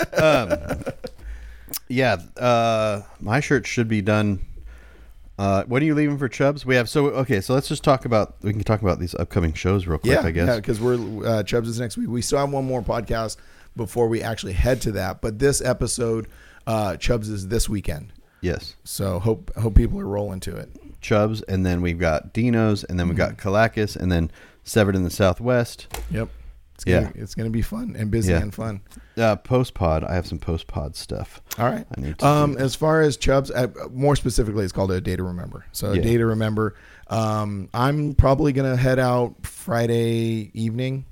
um, yeah, uh, my shirt should be done. Uh, when are you leaving for Chubbs? We have so okay. So let's just talk about. We can talk about these upcoming shows real quick. Yeah, I guess. yeah, because we're uh, Chubbs is next week. We still have one more podcast before we actually head to that. But this episode, uh, Chubbs is this weekend. Yes, So hope hope people are rolling to it. Chubbs, and then we've got Dino's, and then we got Kalakis, and then Severed in the Southwest. Yep. It's gonna, Yeah. it's gonna be fun and busy Yeah. and fun. Uh, post pod. I have some post pod stuff. All right. I need to Um, do. as far as Chubbs, uh, more specifically, it's called a day to remember. So a Yeah. day to remember. Um, I'm probably gonna head out Friday evening.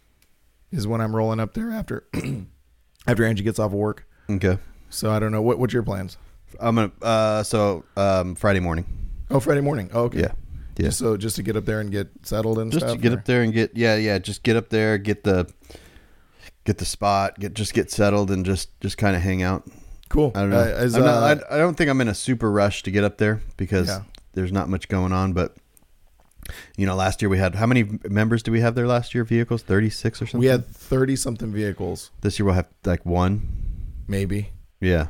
Is when I'm rolling up there after after Angie gets off of work. Okay. So I don't know what what's your plans. I'm gonna. Uh, so um, Friday morning. Oh, Friday morning. Oh, okay. Yeah. Yeah. Just so just to get up there and get settled and Just stuff. to get or- up there and get yeah yeah just get up there, get the get the spot, get just get settled and just just kind of hang out. Cool. I don't know. Uh, is, I'm not, uh, I, I don't think I'm in a super rush to get up there because Yeah. there's not much going on. But you know, last year we had how many members do we have there last year? Vehicles, thirty-six or something. we had thirty something vehicles, This year we'll have like one. maybe. Yeah.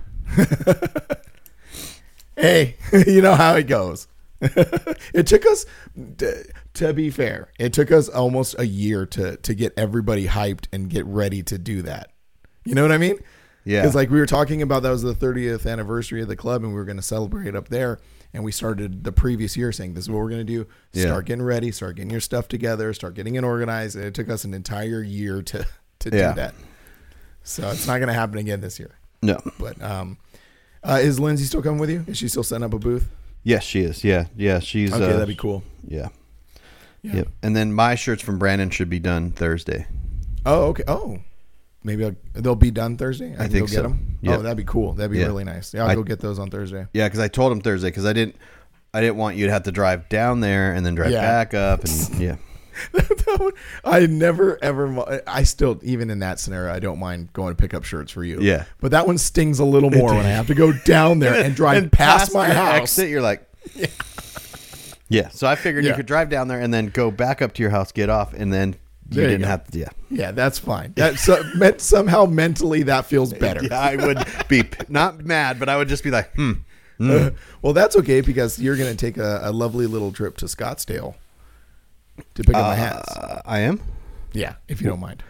Hey, you know how it goes. It took us, to be fair, it took us almost a year to to get everybody hyped and get ready to do that. You know what I mean? Yeah. Because like we were talking about, that was the thirtieth anniversary of the club, and we were going to celebrate up there. And we started the previous year saying, this is what we're going to do. Yeah. Start getting ready, start getting your stuff together, start getting it organized. And it took us an entire year to, to Yeah. do that. So it's not going to happen again this year. No. But um, uh, is Lindsay still coming with you? Is she still setting up a booth? Yes, she is. Yeah. Yeah. She's. Okay, uh, that'd be cool. Yeah. Yeah. Yep. And then my shirts from Brandon should be done Thursday. Oh, okay. Oh, maybe I'll, they'll be done Thursday. I, can think go get so. them. Yeah. Oh, that'd be cool. That'd be Yeah. really nice. Yeah, I'll I- go get those on Thursday. Yeah, because I told him Thursday because I didn't, I didn't want you to have to drive down there and then drive Yeah. back up and yeah, That would- I never ever. mi- I still, even in that scenario, I don't mind going to pick up shirts for you. Yeah. but that one stings a little more when I have to go down there and drive past, my your house. exit, you're like, yeah. Yeah, so I figured Yeah. you could drive down there and then go back up to your house, get off, and then you There you didn't go. have to. Yeah, Yeah, that's fine. That so, meant somehow mentally that feels better. yeah, I would be p- not mad, but I would just be like, hmm. Uh, well, that's okay because you're going to take a, a lovely little trip to Scottsdale to pick up my hats. Uh, I am. Yeah, if you don't mind.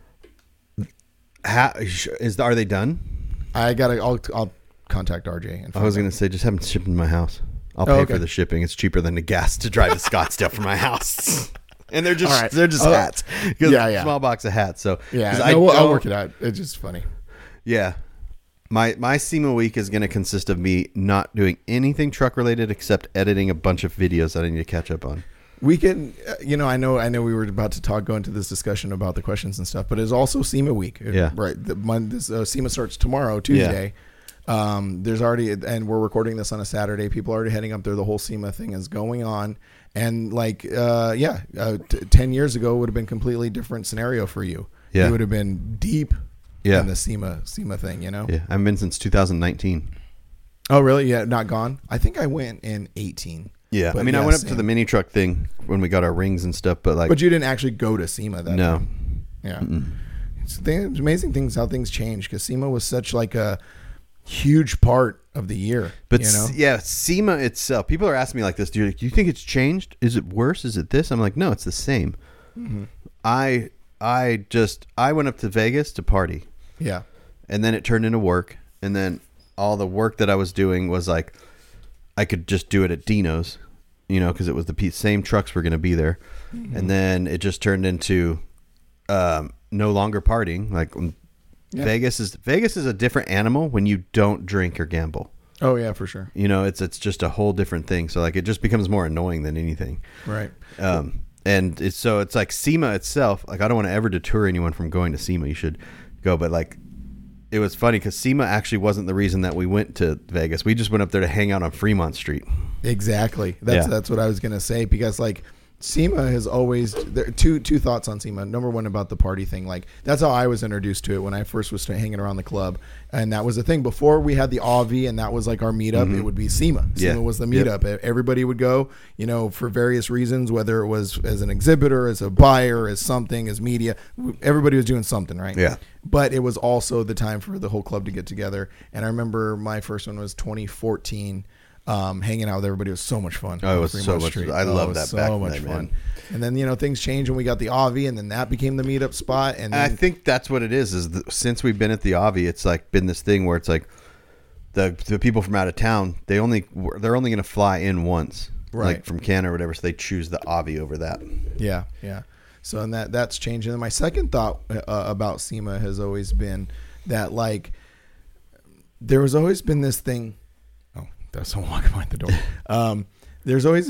Ha- is are they done? I gotta. I'll, I'll contact R J. And I find was out. gonna say just have them shipped in my house. I'll pay Oh, okay. for the shipping. It's cheaper than the gas to drive to Scottsdale from my house. And they're just All right. they're just Oh, hats. 'Cause yeah, yeah. Small box of hats. So Yeah, 'cause no, I we'll- I'll don't- work it out. It's just funny. Yeah. My my SEMA week is going to consist of me not doing anything truck related except editing a bunch of videos that I need to catch up on. We can, uh, you know, I know, I know, we were about to talk, go into this discussion about the questions and stuff, but it's also SEMA week. Yeah. right. The month, this uh, SEMA starts tomorrow, Tuesday. Um, there's already, and we're recording this on a Saturday. People are already heading up there. The whole SEMA thing is going on, and like, uh, yeah, uh, t- ten years ago would have been completely different scenario for you. Yeah. You would have been deep Yeah. in the SEMA SEMA thing, you know. Yeah, I've been since two thousand nineteen. Oh, really? Yeah, not gone. I think I went in eighteen. Yeah, But I mean, I yeah, went up to same. the mini truck thing when we got our rings and stuff, but like, But you didn't actually go to SEMA that no, time. Yeah. It's, the, it's amazing things how things change because SEMA was such like a huge part of the year. But you know? s- yeah, SEMA itself, people are asking me like this, dude, do you think it's changed? Is it worse? Is it this? I'm like, no, it's the same. Mm-hmm. I, I just, I went up to Vegas to party. Yeah. And then it turned into work. And then all the work that I was doing was like, I could just do it at Dino's, you know, because it was the pe- same trucks were going to be there. Mm-hmm. And then it just turned into um, no longer partying. Like yeah. Vegas is Vegas is a different animal when you don't drink or gamble. Oh yeah, for sure. You know, it's it's just a whole different thing. So like it just becomes more annoying than anything. Right. Um, and it's so it's like SEMA itself. Like I don't want to ever deter anyone from going to SEMA. You should go, but like. It was funny because SEMA actually wasn't the reason that we went to Vegas. We just went up there to hang out on Fremont Street. Exactly. That's yeah. that's what I was gonna say, because like SEMA has always there two two thoughts on SEMA. Number one, about the party thing. Like that's how I was introduced to it when I first was hanging around the club, and that was the thing before we had the A V, and that was like our meetup. Mm-hmm. It would be SEMA. Yeah. SEMA was the meetup. Yep. Everybody would go, you know, for various reasons, whether it was as an exhibitor, as a buyer, as something, as media. Everybody was doing something, right? Yeah. But it was also the time for the whole club to get together. And I remember my first one was twenty fourteen. Um, hanging out with everybody was so much fun. Oh, it was so much. Street. I oh, love that. So back much then, fun. Man. And then you know things changed when we got the A V, and then that became the meetup spot. And, then, and I think that's what it is. Is the, since we've been at the A V, it's like been this thing where it's like the the people from out of town they only they're only going to fly in once, right. like from Canada or whatever. So they choose the A V over that. Yeah, yeah. So and that that's changed. And then my second thought uh, about SEMA has always been that like there has always been this thing. There's someone walking behind the door. Um, there's always,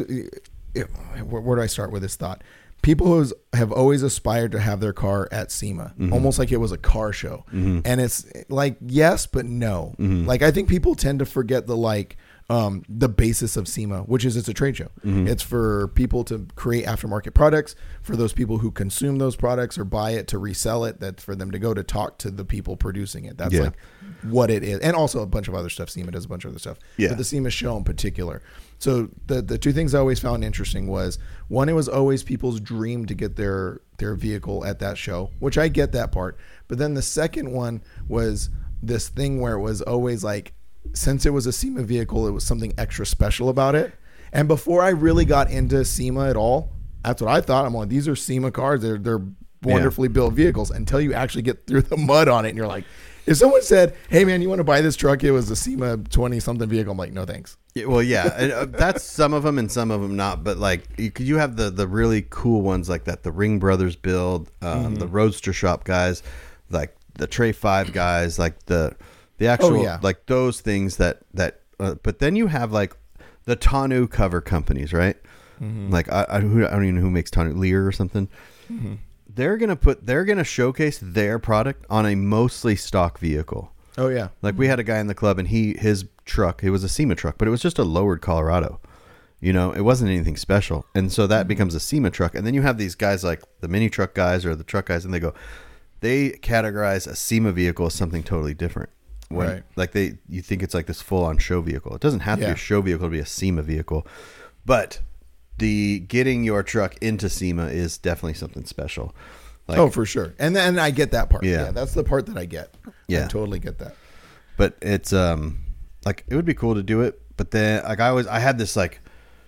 where, where do I start with this thought? People who have always aspired to have their car at SEMA, mm-hmm. almost like it was a car show. Mm-hmm. And it's like, yes, but no. Mm-hmm. Like, I think people tend to forget the, like, um, the basis of SEMA, which is it's a trade show. Mm-hmm. It's for people to create aftermarket products, for those people who consume those products or buy it to resell it. That's for them to go to talk to the people producing it. That's yeah. like what it is. And also a bunch of other stuff. SEMA does a bunch of other stuff. Yeah. But the SEMA show in particular. So the the two things I always found interesting was, one, it was always people's dream to get their their vehicle at that show, which I get that part. But then the second one was this thing where it was always like, since it was a SEMA vehicle, it was something extra special about it. And before I really got into SEMA at all, that's what I thought. I'm like, these are SEMA cars. They're they're wonderfully yeah. built vehicles, until you actually get through the mud on it. And you're like, if someone said, hey, man, you want to buy this truck? It was a SEMA twenty-something vehicle. I'm like, no, thanks. Yeah, well, yeah. And, uh, that's some of them and some of them not. But, like, you, you have the, the really cool ones like that. The Ring Brothers build, um, mm-hmm. the Roadster Shop guys, like the Trey five guys, like the the actual, oh, yeah. like those things that, that uh, but then you have, like, the tonneau cover companies, right? Mm-hmm. Like, I, I, who, I don't even know who makes tonneau, Lear or something. Mm-hmm. They're gonna put. They're gonna showcase their product on a mostly stock vehicle. Oh yeah. Like we had a guy in the club, and he his truck. It was a SEMA truck, but it was just a lowered Colorado. You know, it wasn't anything special, and so that mm-hmm. becomes a SEMA truck. And then you have these guys like the mini truck guys or the truck guys, and they go, they categorize a SEMA vehicle as something totally different. When, right. Like they, you think it's like this full on show vehicle. It doesn't have to yeah. be a show vehicle to be a SEMA vehicle, but the getting your truck into SEMA is definitely something special. Like, oh, for sure. And then I get that part. Yeah. yeah. That's the part that I get. Yeah. I totally get that. But it's um like it would be cool to do it. But then like I was I had this like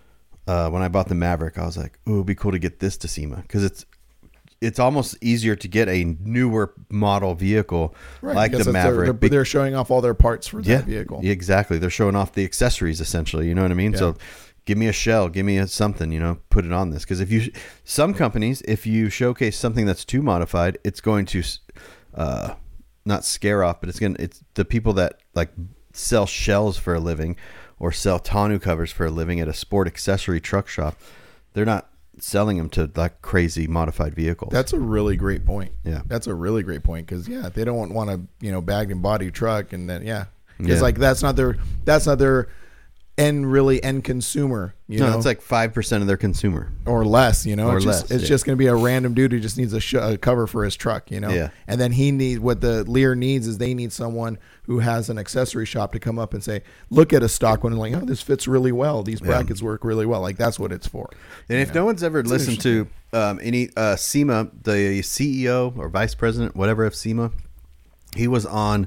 uh when I bought the Maverick, I was like, oh, it'd be cool to get this to SEMA, because it's it's almost easier to get a newer model vehicle right, like the Maverick. They're, they're showing off all their parts for yeah, that vehicle. Exactly. They're showing off the accessories essentially. You know what I mean? Yeah. So give me a shell, give me a something, you know, put it on this. Because if you, some companies, if you showcase something that's too modified, it's going to, uh, not scare off, but it's going to, it's the people that like sell shells for a living or sell tonneau covers for a living at a sport accessory truck shop. They're not selling them to like crazy modified vehicles. That's a really great point. Yeah. That's a really great point. Cause yeah, they don't want to, you know, bagged and body truck. And then, yeah, it's yeah. like, that's not their, that's not their, end really end consumer, you no, know, it's like five percent of their consumer or less, you know, or it's less, just, it's yeah. just going to be a random dude who just needs a, sh- a cover for his truck, you know, yeah. and then he needs what the Lear needs is they need someone who has an accessory shop to come up and say, look at a stock one and like, oh, this fits really well. These brackets yeah. work really well. Like that's what it's for. And if know? no one's ever it's listened to um, any uh, SEMA, the C E O or vice president, whatever of SEMA, he was on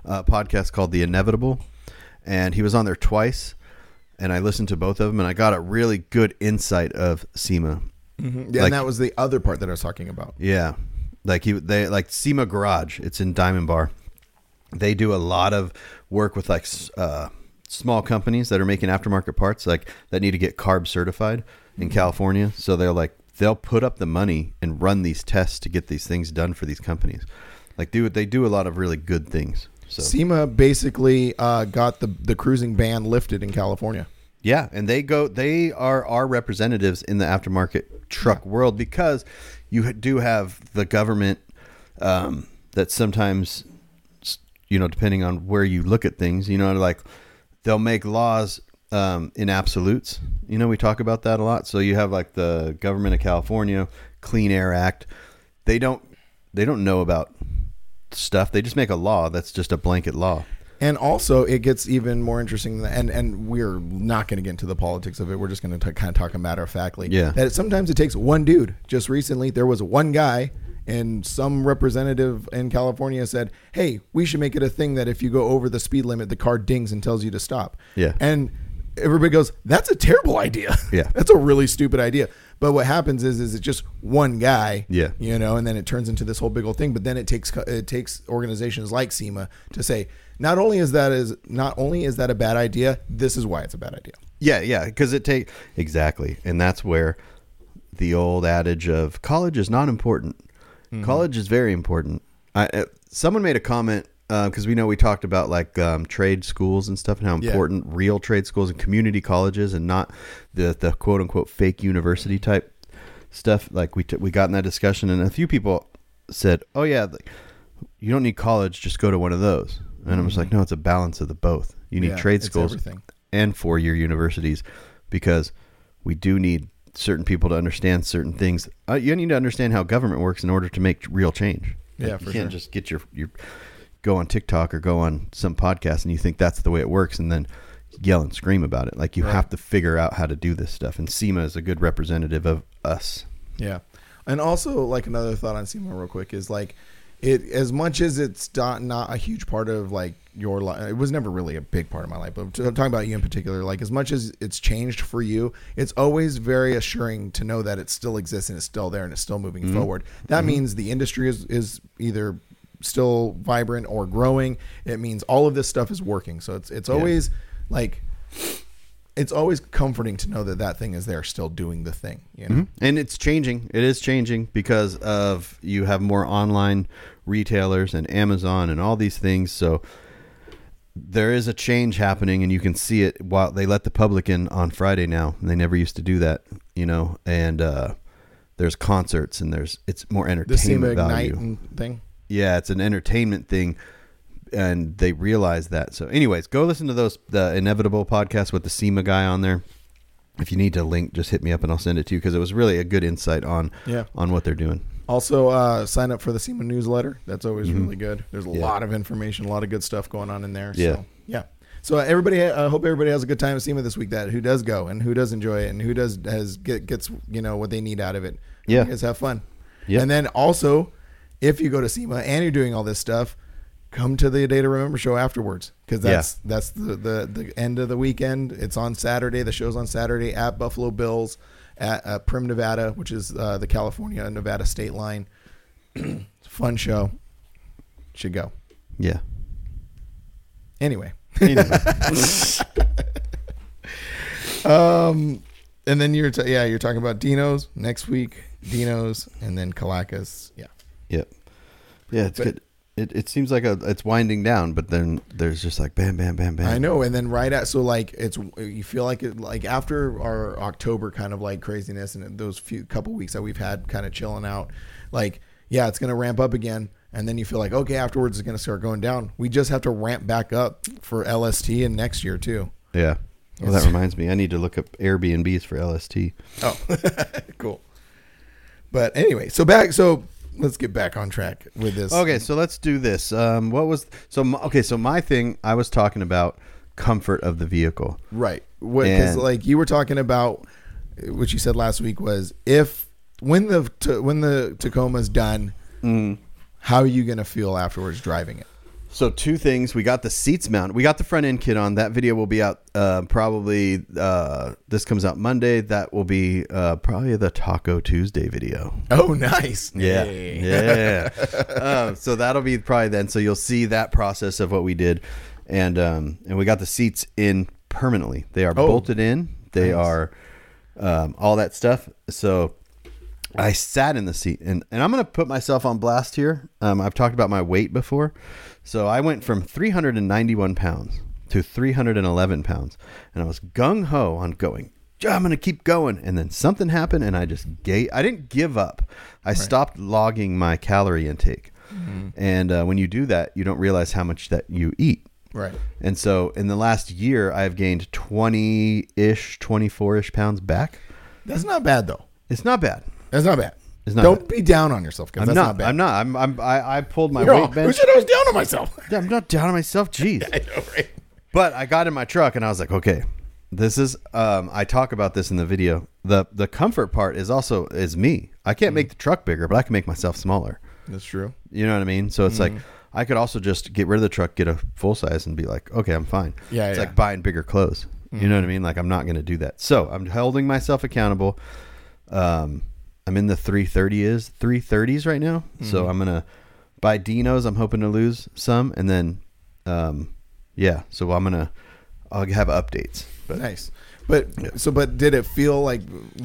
a podcast called The Inevitable, and he was on there twice, and I listened to both of them, and I got a really good insight of SEMA. Mm-hmm. Yeah, like, and that was the other part that I was talking about. Yeah, like he they like SEMA Garage. It's in Diamond Bar. They do a lot of work with like uh, small companies that are making aftermarket parts, like that need to get CARB certified in California. So they're like they'll put up the money and run these tests to get these things done for these companies. Like do they do a lot of really good things. So SEMA basically uh, got the the cruising ban lifted in California. Yeah, and they go. They are our representatives in the aftermarket truck yeah. world, because you do have the government um, that sometimes, you know, depending on where you look at things, you know, like they'll make laws um, in absolutes. You know, we talk about that a lot. So you have like the government of California Clean Air Act. They don't. They don't know about stuff. They just make a law that's just a blanket law. And also, it gets even more interesting, than, and and we're not going to get into the politics of it. We're just going to kind of talk a matter of factly. Yeah. That it, sometimes it takes one dude. Just recently, there was one guy, and some representative in California said, "Hey, we should make it a thing that if you go over the speed limit, the car dings and tells you to stop." Yeah. And everybody goes, "That's a terrible idea. Yeah. That's a really stupid idea." But what happens is, is it's just one guy, yeah, you know, and then it turns into this whole big old thing. But then it takes it takes organizations like SEMA to say, not only is that is not only is that a bad idea, this is why it's a bad idea. Yeah, yeah, because it take exactly, and that's where the old adage of college is not important. Mm-hmm. College is very important. I, uh, someone made a comment because uh, we know we talked about like um, trade schools and stuff, and how important yeah. real trade schools and community colleges, and not the the quote unquote fake university type stuff. Like we t- we got in that discussion, and a few people said, "Oh yeah, like, you don't need college; just go to one of those." And mm-hmm. I was like, "No, it's a balance of the both. You need yeah, trade schools everything. and four year universities, because we do need certain people to understand certain things. Uh, you need to understand how government works in order to make real change. Yeah, like, for you can't sure. just get your your." go on TikTok or go on some podcast and you think that's the way it works and then yell and scream about it. Like you right. have to figure out how to do this stuff. And SEMA is a good representative of us. Yeah. And also like another thought on SEMA real quick is like it, as much as it's not, not a huge part of like your life, it was never really a big part of my life, but I'm talking about you in particular, like as much as it's changed for you, it's always very assuring to know that it still exists and it's still there and it's still moving mm-hmm. forward. That mm-hmm. means the industry is, is either still vibrant or growing. It means all of this stuff is working. So it's it's always yeah. like it's always comforting to know that that thing is there still doing the thing, you know. Mm-hmm. And it's changing. It is changing because of you have more online retailers and Amazon and all these things. So there is a change happening, and you can see it while they let the public in on Friday now. And they never used to do that, you know. And uh, there's concerts and there's it's more entertainment the value Ignite thing. Yeah, it's an entertainment thing, and they realize that. So anyways, go listen to those the Inevitable podcast with the SEMA guy on there. If you need to link, just hit me up and I'll send it to you, because it was really a good insight on yeah. on what they're doing. Also, uh, sign up for the SEMA newsletter. That's always mm-hmm. really good. There's a yeah. lot of information, a lot of good stuff going on in there. Yeah. So, yeah. So uh, everybody, I uh, hope everybody has a good time at SEMA this week. That who does go and who does enjoy it and who does has get, gets you know what they need out of it. Yeah. You guys have fun. Yeah. And then also, if you go to SEMA and you're doing all this stuff, come to the Day to Remember show afterwards, because that's yeah. that's the, the the end of the weekend. It's on Saturday. The show's on Saturday at Buffalo Bills at uh, Prim, Nevada, which is uh, the California Nevada state line. It's a fun show. Should go. Yeah. Anyway. anyway. um, and then you're t- yeah you're talking about Dino's next week. Dino's and then Calacas. Yeah. Yep. Yeah, it's but, good. It it seems like a, it's winding down, but then there's just like bam, bam, bam, bam. I know, and then right at so like it's you feel like it like after our October kind of like craziness and those few couple weeks that we've had kind of chilling out, like yeah, it's gonna ramp up again, and then you feel like okay, afterwards it's gonna start going down. We just have to ramp back up for L S T and next year too. Yeah. Well, that reminds me, I need to look up Airbnbs for L S T. Oh, cool. But anyway, so back so. Let's get back on track with this. Okay, so let's do this. Um, what was so? My, okay, so my thing, I was talking about comfort of the vehicle, right? Because like you were talking about, what you said last week was if when the when the Tacoma's done, mm. how are you gonna feel afterwards driving it? So two things. We got the seats mounted. We got the front end kit on. That video will be out uh, probably. Uh, this comes out Monday. That will be uh, probably the Taco Tuesday video. Oh, nice. Yeah, Hey. yeah. uh, so that'll be probably then. So you'll see that process of what we did, and um, and we got the seats in permanently. They are Oh, bolted in. They nice. are um, all that stuff. So I sat in the seat, and, and I'm going to put myself on blast here. Um, I've talked about my weight before. So I went from three hundred ninety-one pounds to three hundred eleven pounds, and I was gung-ho on going, yeah, I'm going to keep going. And then something happened, and I just gave, I didn't give up. I right. stopped logging my calorie intake. Mm-hmm. And uh, when you do that, you don't realize how much that you eat. Right. And so in the last year, I've gained twenty-ish, twenty-four-ish pounds back. That's not bad, though. It's not bad. That's not bad. It's not Don't bad. be down on yourself, because I'm that's not, not bad. I'm not. I'm. I'm. I, I pulled my You're weight all, bench. Who said I was down on myself? Yeah, I'm not down on myself. Jeez. I know, right? But I got in my truck and I was like, okay, this is. Um, I talk about this in the video. the The comfort part is also is me. I can't mm. make the truck bigger, but I can make myself smaller. That's true. You know what I mean? So it's mm. like I could also just get rid of the truck, get a full size, and be like, okay, I'm fine. Yeah, it's yeah. like buying bigger clothes. Mm. You know what I mean? Like I'm not going to do that. So I'm holding myself accountable. Um. I'm in the three thirty is three thirties right now. Mm-hmm. So I'm going to buy Dino's. I'm hoping to lose some. And then, um, yeah, so I'm going to, I'll have updates. But, nice. But yeah. so, but did it feel like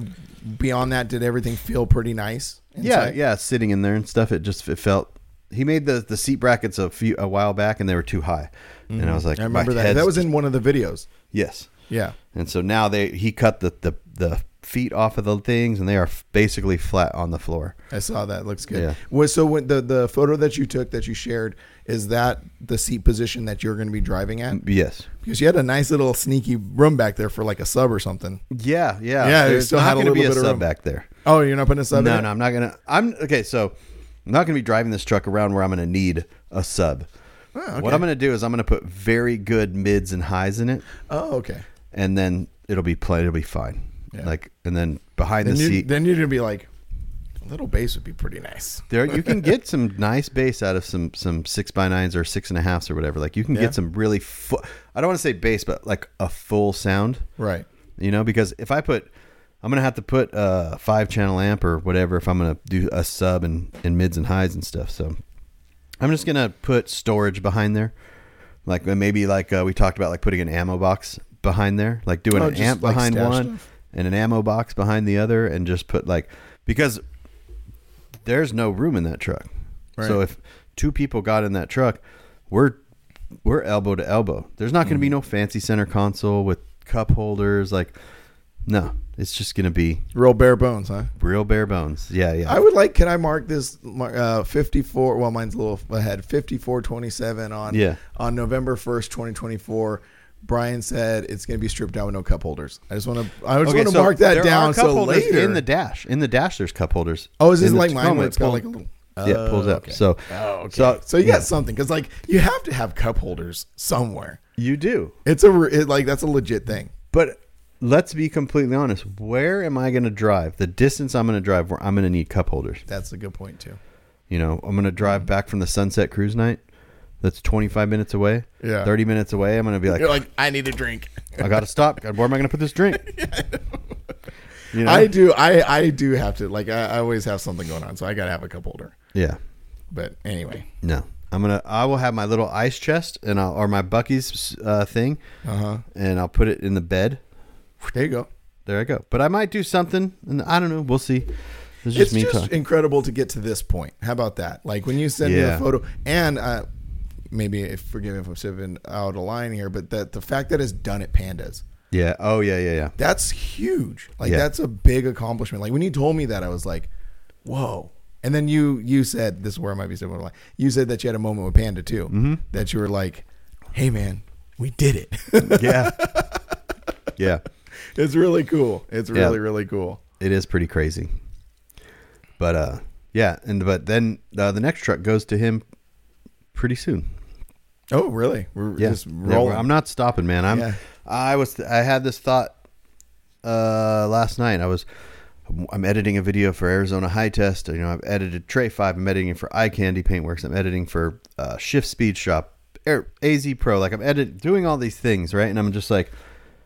beyond that, did everything feel pretty nice? Inside? Yeah. Yeah. Sitting in there and stuff. It just, it felt, he made the, the seat brackets a few, a while back and they were too high. Mm-hmm. And I was like, I remember that. That was in one of the videos. Yes. Yeah. And so now they, he cut the, the, the, feet off of the things and they are basically flat on the floor. I saw that. Looks good. Yeah. Well, so when the the photo that you took that you shared, is that the seat position that you're going to be driving at? Yes. Because you had a nice little sneaky room back there for like a sub or something. Yeah, yeah. Yeah, there's still not had a going to little be a bit of sub room back there. Oh, you're not putting a sub no, in? No, no, I'm not going to. I'm okay. So I'm not going to be driving this truck around where I'm going to need a sub. Oh, okay. What I'm going to do is I'm going to put very good mids and highs in it. Oh, okay. And then it'll be play. It'll be fine. Yeah. Like, and then behind then the you, seat, then you're gonna be like, a little bass would be pretty nice. There, you can get some nice bass out of some some six by nines or six and a halfs or whatever. Like, you can yeah. get some really. Fu- I don't want to say bass, but like a full sound, right? You know, because if I put, I'm gonna have to put a five channel amp or whatever if I'm gonna do a sub and, and mids and highs and stuff. So I'm just gonna put storage behind there, like maybe like uh, we talked about, like putting an ammo box behind there, like doing oh, an amp like behind one. Stuff. And an ammo box behind the other, and just put like, because there's no room in that truck. Right. So if two people got in that truck, we're we're elbow to elbow. There's not going to mm. be no fancy center console with cup holders. Like, no, it's just going to be real bare bones, huh? Real bare bones. Yeah, yeah. I would like. Can I mark this uh, fifty-four? Well, mine's a little ahead. fifty-four twenty-seven on yeah. on November first, twenty twenty-four. Brian said it's going to be stripped down with no cup holders. I just want to. I just okay, want to so mark that there down. Are cup so holders later in the dash, in the dash, there's cup holders. Oh, is this like Tacoma, mine where it's got pulled, like a little? Yeah, it pulls up. Okay. So, oh, okay. so, so you yeah. got something, because like you have to have cup holders somewhere. You do. It's a it, like that's a legit thing. But let's be completely honest. Where am I going to drive? The distance I'm going to drive, where I'm going to need cup holders. That's a good point too. You know, I'm going to drive back from the Sunset Cruise night. That's twenty-five minutes away. Yeah. thirty minutes away. I'm going to be like, you're like, I need a drink. I got to stop. God, where am I going to put this drink? yeah, I, you know? I do. I, I do have to, like, I, I always have something going on. So I got to have a cup holder. Yeah. But anyway. No, I'm going to, I will have my little ice chest and I'll, or my Buc-ee's uh, thing. Uh-huh. And I'll put it in the bed. There you go. There I go. But I might do something, and I don't know. We'll see. It's just, it's just incredible to get to this point. How about that? Like when you send yeah. me the photo, and uh, maybe if, forgive me if I'm stepping out of line here, but that the fact that it's done at Pandas. Yeah. Oh yeah, yeah, yeah. That's huge. Like yeah. that's a big accomplishment. Like when you told me that, I was like, whoa. And then you you said, this is where I might be stepping out of line. You said that you had a moment with Panda too. Mm-hmm. That you were like, hey man, we did it. yeah. Yeah. It's really cool. It's really, yeah. really cool. It is pretty crazy. But uh, yeah, and but then uh, the next truck goes to him pretty soon. Oh, really? We're yeah. just rolling. Yeah, I'm not stopping, man. I'm. Yeah. I was. I had this thought uh, last night. I was. I'm editing a video for Arizona High Test. You know, I've edited Tray Five. I'm editing for Eye Candy Paintworks. I'm editing for uh, Shift Speed Shop. er, A Z Pro, like I'm edit doing all these things, right? And I'm just like,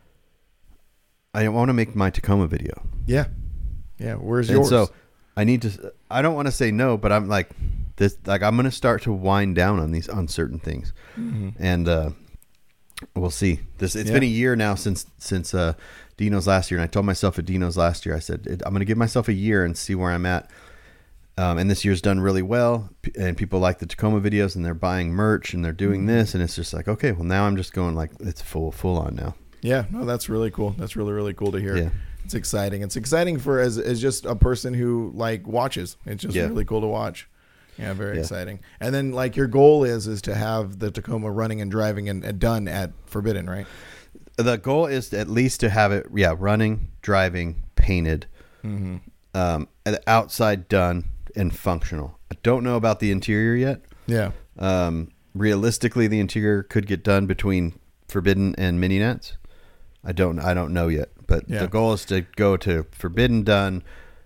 I want to make my Tacoma video. Yeah. Yeah. Where's And yours? so I need to, I don't want to say no, but I'm like, this, like I'm going to start to wind down on these uncertain things. Mm-hmm. And, uh, we'll see. This, it's Yeah. been a year now since, since, uh, Dino's last year. And I told myself at Dino's last year, I said, I'm going to give myself a year and see where I'm at. Um, and this year's done really well, p- and people like the Tacoma videos, and they're buying merch, and they're doing this, and it's just like, okay, well now I'm just going like it's full, full on now. Yeah, no, that's really cool. That's really, really cool to hear. Yeah. It's exciting. It's exciting for as, as just a person who like watches. It's just Yeah. really cool to watch. Yeah, very Yeah. exciting. And then like your goal is is to have the Tacoma running and driving and, and done at Forbidden, right? The goal is at least to have it, yeah, running, driving, painted, Mm-hmm. um, and the outside done and functional. I don't know about the interior yet. Yeah. Um, realistically, the interior could get done between Forbidden and Mini Nets. I don't, I don't know yet, but Yeah. the goal is to go to Forbidden done.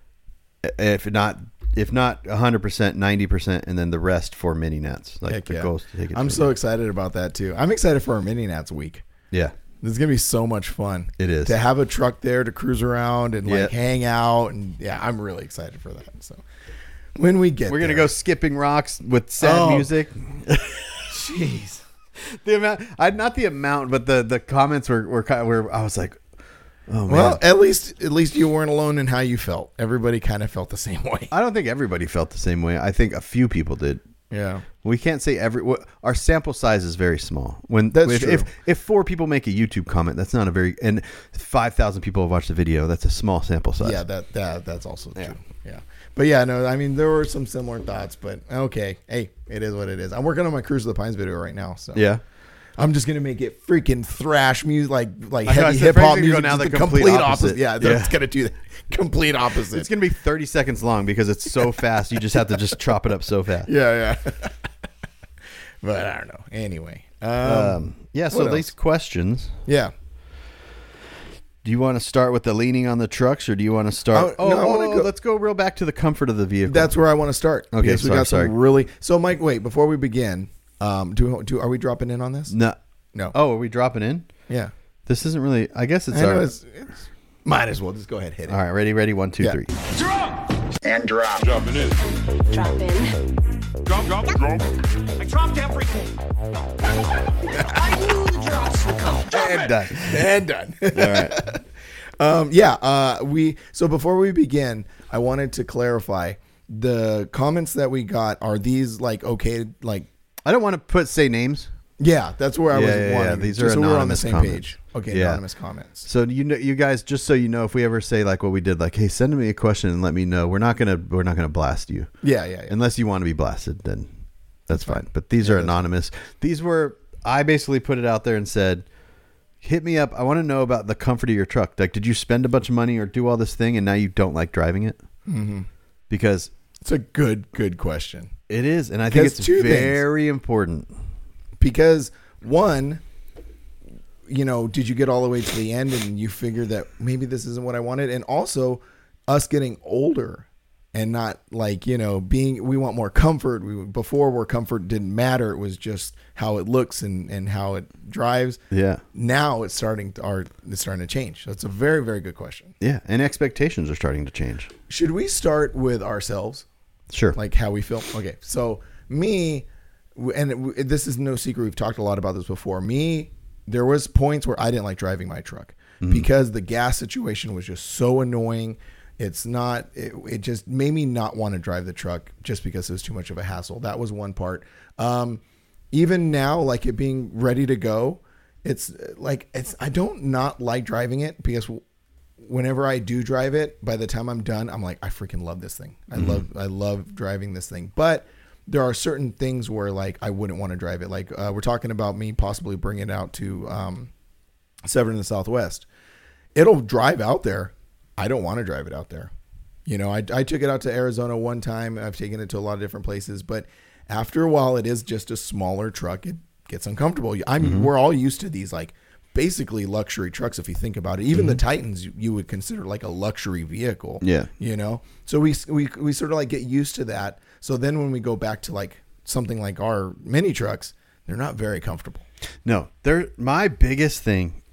If not, if not one hundred percent, ninety percent, and then the rest for Mini Nets. Like Heck the yeah. goal is to take it. I'm to so excited about that too. I'm excited for our Mini Nats week. yeah, This is gonna be so much fun. it is. To have a truck there to cruise around and like Yeah. hang out, and yeah, I'm really excited for that. So when we get We're gonna there- go skipping rocks with sad Oh. music. Jeez. The amount, I not the amount, but the the comments were were kind of where I was like, oh man. Well, at least at least you weren't alone in how you felt. Everybody kind of felt the same way. I don't think everybody felt the same way. I think a few people did. Yeah. We can't say every. wh- Our sample size is very small. When That's if, true. if if four people make a YouTube comment, that's not a very, and five thousand people have watched the video. That's a small sample size. Yeah, that, that that's also Yeah. true. Yeah. But yeah, no, I mean there were some similar thoughts, but okay. Hey, it is what it is. I'm working on my Cruise of the Pines video right now, so Yeah. I'm just gonna make it freaking thrash music, like like I know, I heavy said hip hop Frank's gonna go music. now Just the the complete, complete opposite. opposite. Yeah, Yeah. it's gonna do the complete opposite. It's gonna be thirty seconds long because it's so fast. You just have to just chop it up so fast. yeah, yeah. But I don't know. Anyway, um, Um, yeah. So what these else? questions. yeah. Do you want to start with the leaning on the trucks, or do you want to start? Oh, Oh, no, I oh, wanna go- let's go real back to the comfort of the vehicle. That's where I want to start. Okay, because we sorry, got some sorry. really. So, Mike, wait before we begin. Um, do do are we dropping in on this? no. No. Oh, are we dropping in? Yeah. This isn't really. I guess it's I know our. it's, it's, might as well just go ahead hit it. All right, ready, ready, one, two, Yeah. three. And drop. Dropping in. Drop in. Drop, drop, drop. I dropped everything. I knew the drops would come. And done. And done. All right. um, yeah. Uh, we. So before we begin, I wanted to clarify the comments that we got. Are these like okay? Like I don't want to put say names. yeah, that's where I Yeah, was yeah, yeah. wanting. These just are so we're on the anonymous same comments. page. Okay, Yeah. anonymous comments. So you know, you guys, just so you know, if we ever say like what we did, like, hey, send me a question and let me know. We're not gonna we're not gonna blast you. Yeah, yeah, yeah. Unless you want to be blasted, then that's fine. fine. But these Yeah, are that's anonymous. These were I basically put it out there and said, hit me up. I want to know about the comfort of your truck. Like, did you spend a bunch of money or do all this thing and now you don't like driving it? Mm-hmm. Because It's a good, good question. it is, and I think Because it's two things. very important. Because one, you know, did you get all the way to the end and you figured that maybe this isn't what I wanted? And also us getting older and not like, you know, being, we want more comfort. We before where comfort didn't matter. It was just how it looks and, and how it drives. Yeah. Now it's starting to, are, it's starting to change. So it's a very, very good question. Yeah. And expectations are starting to change. Should we start with ourselves? Sure. Like how we feel. Okay, so me, and it, this is no secret. We've talked a lot about this before. Me, there was points where I didn't like driving my truck because the gas situation was just so annoying. It's not. It, it just made me not want to drive the truck just because it was too much of a hassle. That was one part. Um, even now, like it being ready to go, it's like it's. I don't not like driving it because whenever I do drive it, by the time I'm done, I'm like, I freaking love this thing. I love, I love driving this thing. But there are certain things where like I wouldn't want to drive it. Like uh, we're talking about me possibly bringing it out to um, Severn in the Southwest. It'll drive out there. I don't want to drive it out there. You know, I, I took it out to Arizona one time. I've taken it to a lot of different places, but after a while, it is just a smaller truck. It gets uncomfortable. I'm Mm-hmm. we're all used to these like basically luxury trucks if you think about it. Even the Titans you, you would consider like a luxury vehicle. Yeah. You know, so we we we sort of like get used to that. So then when we go back to like something like our mini trucks, they're not very comfortable. No, they're my biggest thing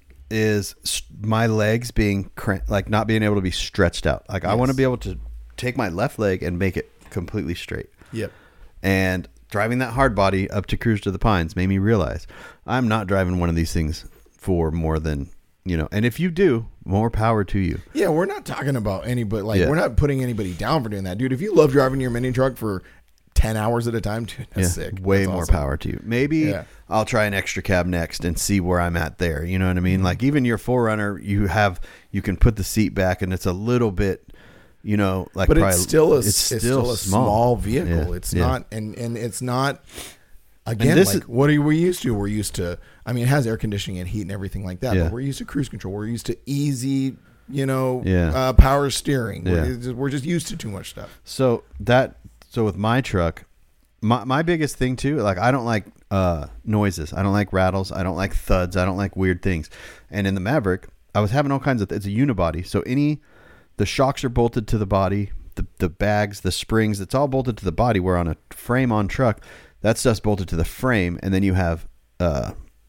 is st- my legs being cr- like not being able to be stretched out. Like I want to be able to take my left leg and make it completely straight. Yep. And driving that hard body up to Cruise to the Pines made me realize I'm not driving one of these things for more than, you know, and if you do, more power to you. Yeah, we're not talking about anybody, like, Yeah. we're not putting anybody down for doing that. Dude, if you love driving your mini truck for ten hours at a time, dude, that's Yeah, sick. way That's more awesome. power to you. Maybe Yeah. I'll try an extra cab next and see where I'm at there. You know what I mean? Mm-hmm. Like even your four runner, you have, you can put the seat back and it's a little bit, you know, like, But probably, it's still a, it's it's still a small, small, vehicle. Yeah, It's yeah. not, and, and it's not, again, this like, is- what are we used to? We're used to, I mean, it has air conditioning and heat and everything like that, Yeah. but we're used to cruise control. We're used to easy, you know, Yeah. uh, power steering. Yeah. We're, just, we're just used to too much stuff. So that, so with my truck, my, my biggest thing too, like I don't like uh, noises. I don't like rattles. I don't like thuds. I don't like weird things. And in the Maverick, I was having all kinds of, it's a unibody. So any, the shocks are bolted to the body, the, the bags, the springs, it's all bolted to the body. Where on a frame on truck, that stuff's bolted to the frame. And then you have uh,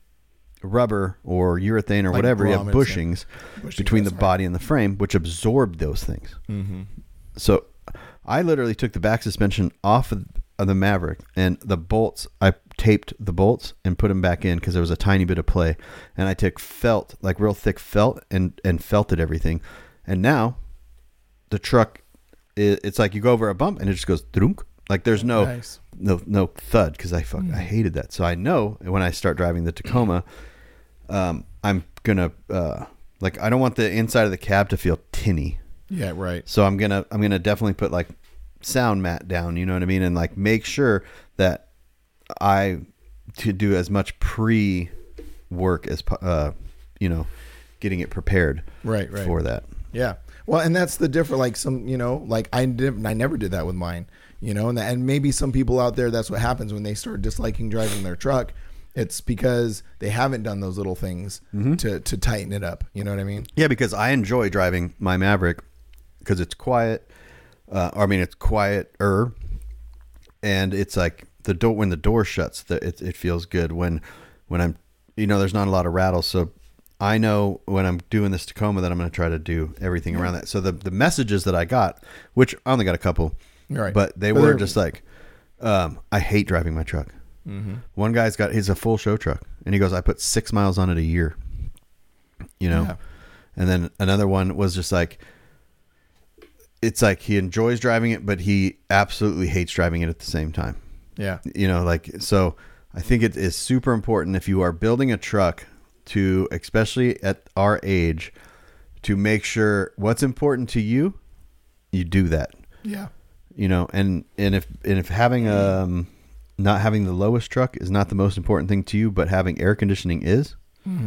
rubber or urethane or Like whatever. You have grommets bushings and- bushings, between the that's right. body and the frame, which absorb those things. So I literally took the back suspension off of, of the Maverick, and the bolts, I taped the bolts and put them back in because there was a tiny bit of play. And I took felt, like real thick felt, and, and felted everything. And now the truck, it, it's like you go over a bump and it just goes drunk. Like there's no, Nice. no, no thud because I fuck, I hated that. So I know when I start driving the Tacoma, um, I'm gonna uh, like I don't want the inside of the cab to feel tinny. Yeah, right. So I'm gonna I'm gonna definitely put like sound mat down, you know what I mean, and like make sure that I to do as much pre work as po- uh you know, getting it prepared Right, right. for that. Yeah. Well, and that's the different, like some, you know, like I did, I never did that with mine, you know, and that, and maybe some people out there, that's what happens when they start disliking driving their truck. It's because they haven't done those little things to, to tighten it up. You know what I mean? Yeah, because I enjoy driving my Maverick because it's quiet. Uh, I mean, it's quieter, and it's like the door when the door shuts, the, it it feels good when when I'm, you know, there's not a lot of rattles. So I know when I'm doing this Tacoma that I'm going to try to do everything around that. So the the messages that I got, which I only got a couple, Right. but they But were they're- just like, um, I hate driving my truck. Mm-hmm. One guy's got, he's a full show truck, and he goes, I put six miles on it a year, you know? Yeah. And then another one was just like, it's like he enjoys driving it, but he absolutely hates driving it at the same time. Yeah. You know, like, so I think it is super important if you are building a truck to, especially at our age, to make sure what's important to you, you do that, Yeah. you know, and, and if, and if having, um, not having the lowest truck is not the most important thing to you, but having air conditioning is,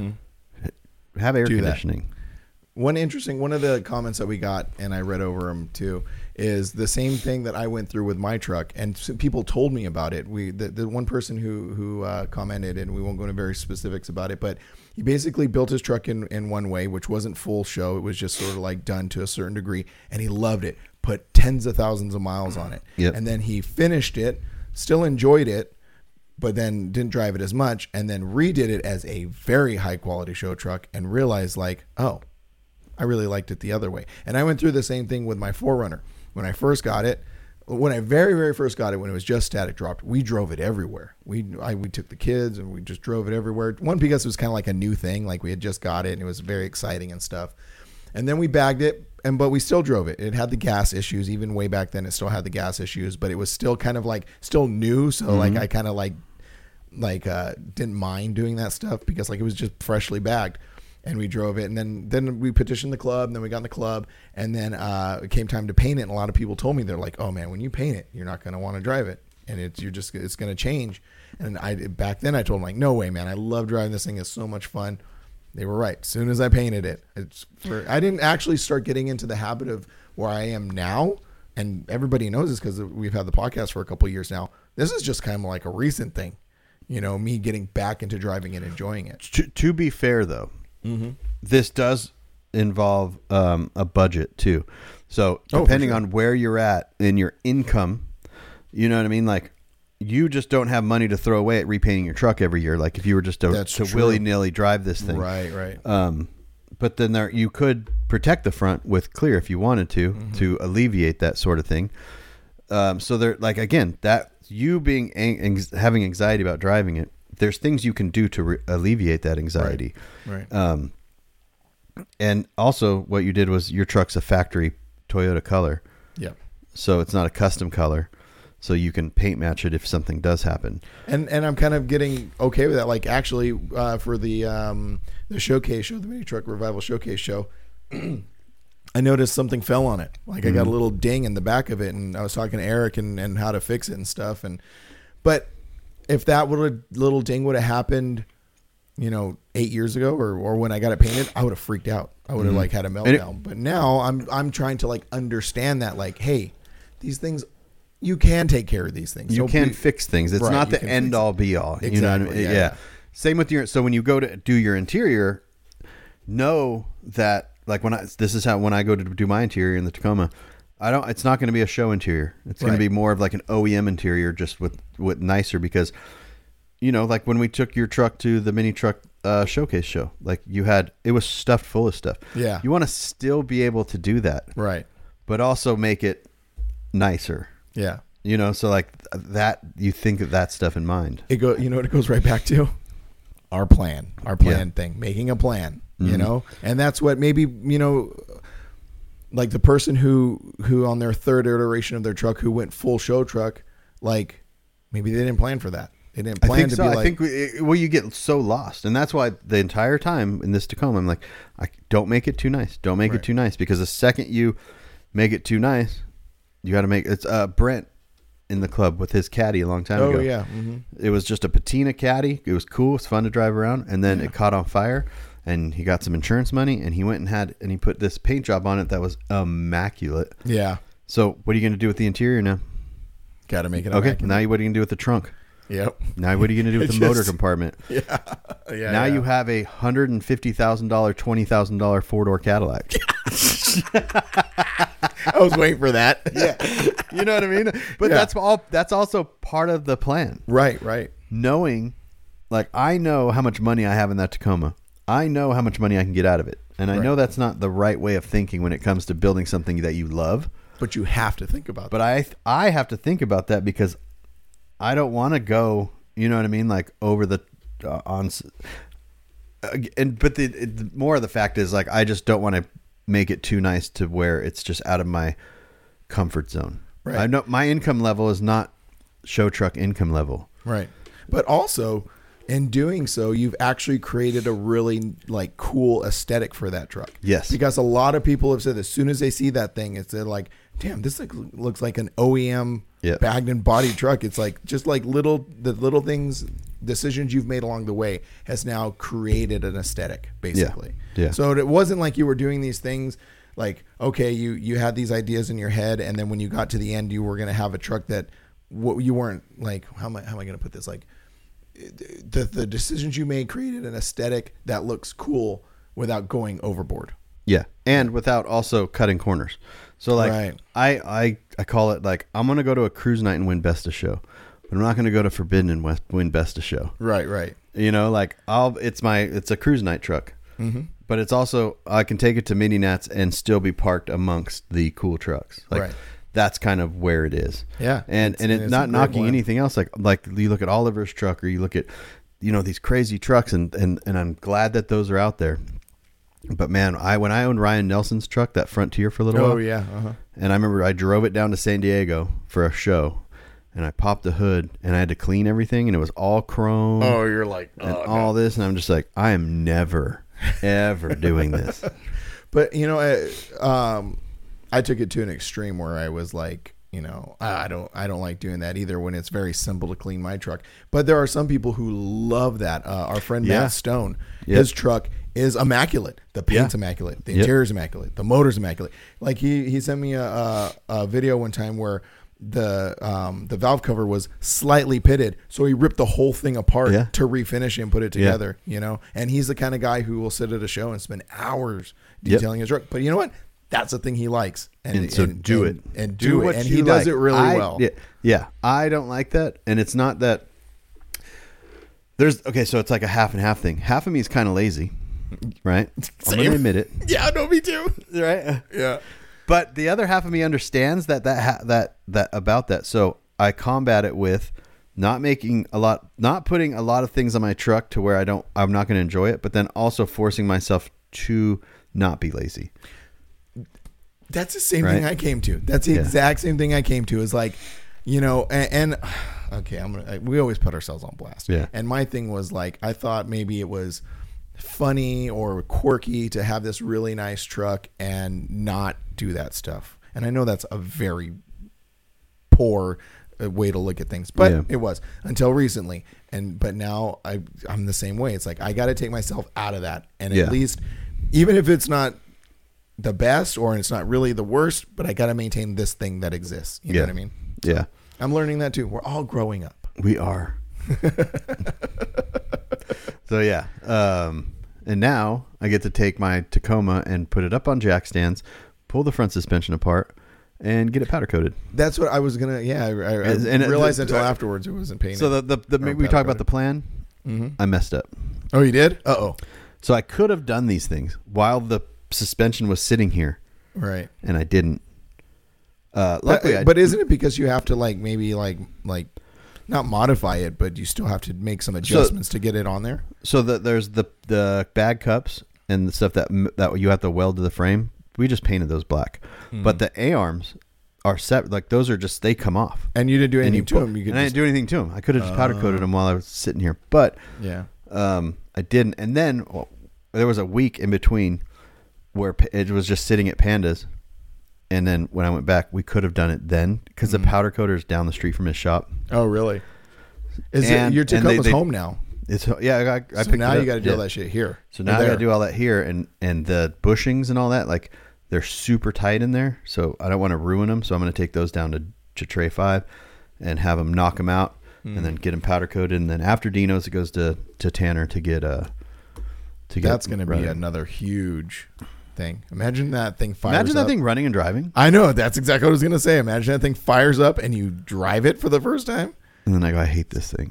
have air Do that. conditioning. One interesting, one of the comments that we got, and I read over them too, is the same thing that I went through with my truck, and some people told me about it. We, the, the one person who who uh, commented, and we won't go into very specifics about it, but he basically built his truck in in one way, which wasn't full show. It was just sort of like done to a certain degree, and he loved it. Put tens of thousands of miles on it, Yep. and then he finished it, still enjoyed it, but then didn't drive it as much, and then redid it as a very high quality show truck, and realized like, oh, I really liked it the other way. And I went through the same thing with my four runner. When I first got it, when I very, very first got it, when it was just static dropped, we drove it everywhere. We I, we took the kids and we just drove it everywhere. One, because it was kind of like a new thing. Like we had just got it and it was very exciting and stuff. And then we bagged it, and but we still drove it. It had the gas issues. Even way back then, it still had the gas issues, but it was still kind of like, still new. So like I kind of like, like uh, didn't mind doing that stuff because like it was just freshly bagged. And we drove it, and then then we petitioned the club, and then we got in the club, and then uh, it came time to paint it. And a lot of people told me, they're like, "Oh man, when you paint it, you're not going to want to drive it, and it's you're just it's going to change." And I back then I told them like, "No way, man! I love driving this thing. It's so much fun." They were right. As soon as I painted it, it's for, I didn't actually start getting into the habit of where I am now, and everybody knows this because we've had the podcast for a couple of years now. This is just kind of like a recent thing, you know, me getting back into driving and enjoying it. To, to be fair, though, this does involve um, a budget too. So Oh, for depending sure. on where you're at in your income, you know what I mean? Like you just don't have money to throw away at repainting your truck every year. Like if you were just to, That's to true. willy nilly drive this thing. Right, right. Um, but then there, you could protect the front with clear if you wanted to, Mm-hmm. to alleviate that sort of thing. Um, so they're like, again, that you being, ang- having anxiety about driving it, there's things you can do to re- alleviate that anxiety. Right. Um, and also what you did was your truck's a factory Toyota color. Yeah. So it's not a custom color. So you can paint match it if something does happen. And and I'm kind of getting okay with that. Like actually, uh, for the um, the showcase show, the Mini Truck Revival Showcase show, I noticed something fell on it. Like I got a little ding in the back of it, and I was talking to Eric and, and how to fix it and stuff. And but if that would little ding would have happened, you know, eight years ago or, or when I got it painted, I would have freaked out. I would have like had a meltdown. But now I'm I'm trying to like understand that like, hey, these things. You can take care of these things. You Don't can be- fix things. It's Right, not you the can end fix all it. be all. You know what I Exactly, mean? yeah, Yeah. yeah. Same with your, so when you go to do your interior, know that like when I, this is how, when I go to do my interior in the Tacoma, I don't, it's not going to be a show interior. It's going Right. to be more of like an O E M interior, just with, with nicer because, you know, like when we took your truck to the Mini Truck uh, Showcase show, like you had, it was stuffed full of stuff. Yeah. You want to still be able to do that, Right. but also make it nicer. Yeah. You know, so like that, you think of that stuff in mind. It go. You know what it goes right back to? Our plan. Our plan Yeah. Mm-hmm. thing. Making a plan. You know, and that's what maybe you know, like the person who who on their third iteration of their truck who went full show truck, like maybe they didn't plan for that. They didn't I plan think to so. be I like. think we, well, you get so lost, and that's why the entire time in this Tacoma, I'm like, I don't make it too nice. Don't make Right. it too nice because the second you make it too nice, you got to make it's uh Brent in the club with his caddy a long time oh ago. yeah. hmm It was just a patina caddy. It was cool. It's fun to drive around, and then it caught on fire, and he got some insurance money, and he went and had and he put this paint job on it that was immaculate. Yeah. So what are you going to do with the interior now? Got to make it. Okay, immaculate. now you what are you going to do with the trunk? Yep. Now what are you going to do with It's the motor just- compartment? Yeah. Yeah. Now yeah. you have a hundred and fifty thousand dollar, twenty thousand dollar four door Cadillac. I was waiting for that. Yeah. You know what I mean? But Yeah. that's all. That's also part of the plan. Right. Right. Knowing, like, I know how much money I have in that Tacoma. I know how much money I can get out of it, and I Right. know that's not the right way of thinking when it comes to building something that you love. But you have to think about But I, I have to think about that because I don't want to go. You know what I mean? Like over the uh, on. s- uh, And but the, it, more of the fact is like I just don't want to make it too nice to where it's just out of my comfort zone. Right. I know my income level is not show truck income level. Right. But also, in doing so, you've actually created a really like cool aesthetic for that truck. Yes. Because a lot of people have said as soon as they see that thing, it's they're like, damn, this like, looks like an O E M Yep. bagged and body truck. It's like just like little the little things, decisions you've made along the way has now created an aesthetic, basically. Yeah. So it wasn't like you were doing these things like, okay, you you had these ideas in your head, and then when you got to the end, you were going to have a truck that what you weren't like. How am I? How am I going to put this? Like the the decisions you made created an aesthetic that looks cool without going overboard. Yeah, and without also cutting corners. So like Right. I, I I call it like I'm gonna go to a cruise night and win best of show, but I'm not gonna go to Forbidden and West, win best of show. Right. Right. You know, like I'll it's my it's a cruise night truck, mm-hmm. but it's also I can take it to Mini Nats and still be parked amongst the cool trucks. Like Right. that's kind of where it is. Yeah, and it's- and it's it's a not great knocking blend. anything else. Like like you look at Oliver's truck or you look at you know these crazy trucks and and and I'm glad that those are out there. But man, I when I owned Ryan Nelson's truck, that Frontier for a little Oh while, yeah. Uh-huh. and I remember I drove it down to San Diego for a show, and I popped the hood, and I had to clean everything, and it was all chrome Oh, you're like and all this, and I'm just like, I am never, ever doing this. But you know, I, um, I took it to an extreme where I was like, you know, I I don't, I don't like doing that either when it's very simple to clean my truck. But there are some people who love that. Uh, our friend Yeah. Matt Stone, Yep. his truck is immaculate. The paint's Yeah. immaculate. The Yep. interior's immaculate. The motor's immaculate. Like he, he sent me a, a, a video one time where the um, the valve cover was slightly pitted, so he ripped the whole thing apart Yeah. to refinish it and put it Yeah. together. You know, and he's the kind of guy who will sit at a show and spend hours Yep. detailing his truck. But you know what? that's the thing he likes. And, so do and, it and do, what it. And you he does like. it really I- well. Yeah, yeah, I don't like that, and it's not that. There's okay, so it's like a half and half thing. Half of me is kind of lazy, right? I'm gonna admit it, Yeah, no, me too. right? Yeah. But the other half of me understands that that ha- that that about that. So I combat it with not making a lot, not putting a lot of things on my truck to where I don't, I'm not going to enjoy it, but then also forcing myself to not be lazy. That's the same Right? thing I came to. That's the Yeah. exact same thing I came to. Is like, you know, and, and okay, I'm gonna. We always put ourselves on blast. Yeah. And my thing was like, I thought maybe it was funny or quirky to have this really nice truck and not do that stuff. And I know that's a very poor uh, way to look at things, but Yeah. it was until recently. And but now I I'm the same way. It's like I got to take myself out of that, and Yeah. at least, even if it's not the best or it's not really the worst, but I got to maintain this thing that exists. You know Yeah. what I mean? Yeah, I'm learning that too. We're all growing up. we are. So yeah, um, and now I get to take my Tacoma and put it up on jack stands, pull the front suspension apart, and get it powder coated. That's what I was gonna. Yeah, I, I, I And- and it- realized the- until afterwards it wasn't painted. So the the, the Or we powder talked about the coated. plan. Mhm. I messed up. Oh, you did? Uh oh. So I could have done these things while the suspension was sitting here, Right. and I didn't. Uh, But, luckily, I, but isn't it because you have to like maybe like like not modify it, but you still have to make some adjustments to get it on there? so that there's the the bag cups and the stuff that that you have to weld to the frame. We just painted those black, Hmm. but the A arms are set like those are just they come off. And you didn't do And anything you to put- them. You could and I just, didn't do anything to them. I could have just powder coated them while I was sitting here, but yeah. um, I didn't. And then well, there was a week in between where pa- it was just sitting at Pandas. And then when I went back, we could have done it then because Hmm. the powder coater is down the street from his shop. Oh, really? Is And- it your and they- Tacoma's they- home now? It's yeah. I, I So picked now it you up. got to do all Yeah. that shit here. So Or now I got there. to do all that here, and and the bushings and all that, like they're super tight in there. So I don't want to ruin them. So I'm going to take those down to, to tray five, and have them knock them out, Hmm. and then get them powder coated. And then after Dino's, it goes to, to Tanner to get uh to get. That's going to be running. another huge thing. Imagine that thing fires Imagine that up. thing running and driving, I know. That's exactly what I was going to say. Imagine that thing fires up and you drive it for the first time. and then I go, I hate this thing.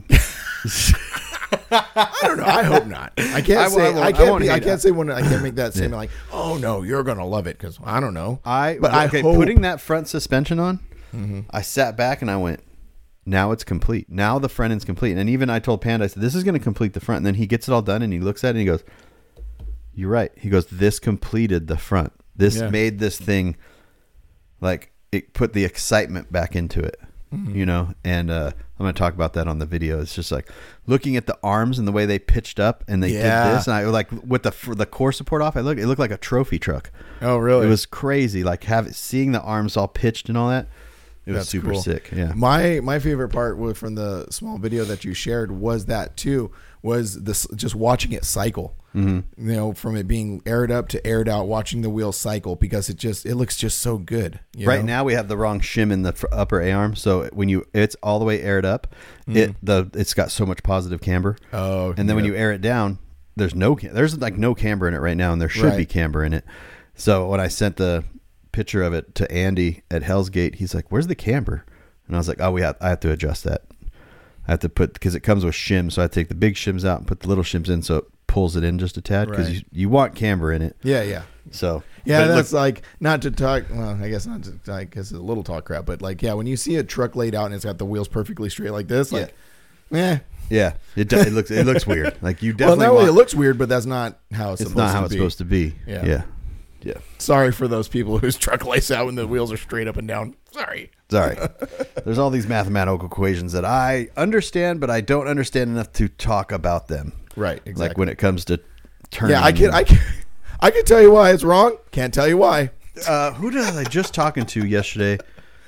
I don't know. I hope not. I can't I say. won't- I I, won't- I can't. won't be, I hate can't it. say when I can't make that statement like, "Oh no, you're gonna love it," because I don't know. I But I okay, hope- putting that front suspension on, Mm-hmm. I sat back and I went, now it's complete. Now the front end's complete. And even I told Panda, I said, this is going to complete the front. And then he gets it all done and he looks at it and he goes, you're right. He goes, this completed the front. This Yeah. made this thing like it put the excitement back into it, Mm-hmm. you know? And uh, I'm going to talk about that on the video. It's just like looking at the arms and the way they pitched up and they Yeah. did this. And I like with the for the core support off, I look, it looked like a trophy truck. Oh really? It was crazy. Like have seeing the arms all pitched and all that. It was That's super cool. sick. Yeah. My my favorite part was from the small video that you shared was that too was this just watching it cycle. Mm-hmm. You know, from it being aired up to aired out, watching the wheels cycle because it just it looks just so good. you Right know? now we have the wrong shim in the fr- upper A arm, so when you it's all the way aired up, it the it's got so much positive camber. Mm. Oh, and then when yeah. you air it down, there's no ca- there's like no camber in it right now, and there should be Right. camber in it. So when I sent the picture of it to Andy at Hell's Gate, he's like, "Where's the camber?" And I was like, "Oh, we have I have to adjust that. I have to put because it comes with shims, so I take the big shims out and put the little shims in, so it pulls it in just a tad because Right. you, you want camber in it. Yeah, yeah. So Yeah, but it that's looked- like not to talk. Well, I guess not to like because it's a little talk crap, but like yeah, when you see a truck laid out and it's got the wheels perfectly straight like this, like, eh. yeah, it, do- it looks it looks weird. Like you Well, definitely not only want, it looks weird, but that's not how it's, it's supposed not how to it's be. supposed to be. Yeah. yeah, yeah. Sorry for those people whose truck lays out when the wheels are straight up and down. Sorry. Sorry. There's all these mathematical equations that I understand, but I don't understand enough to talk about them. Right. Exactly. Like when it comes to turning. yeah, I can. I can. I can tell you why it's wrong. Can't tell you why. Uh, who did I just talking to yesterday?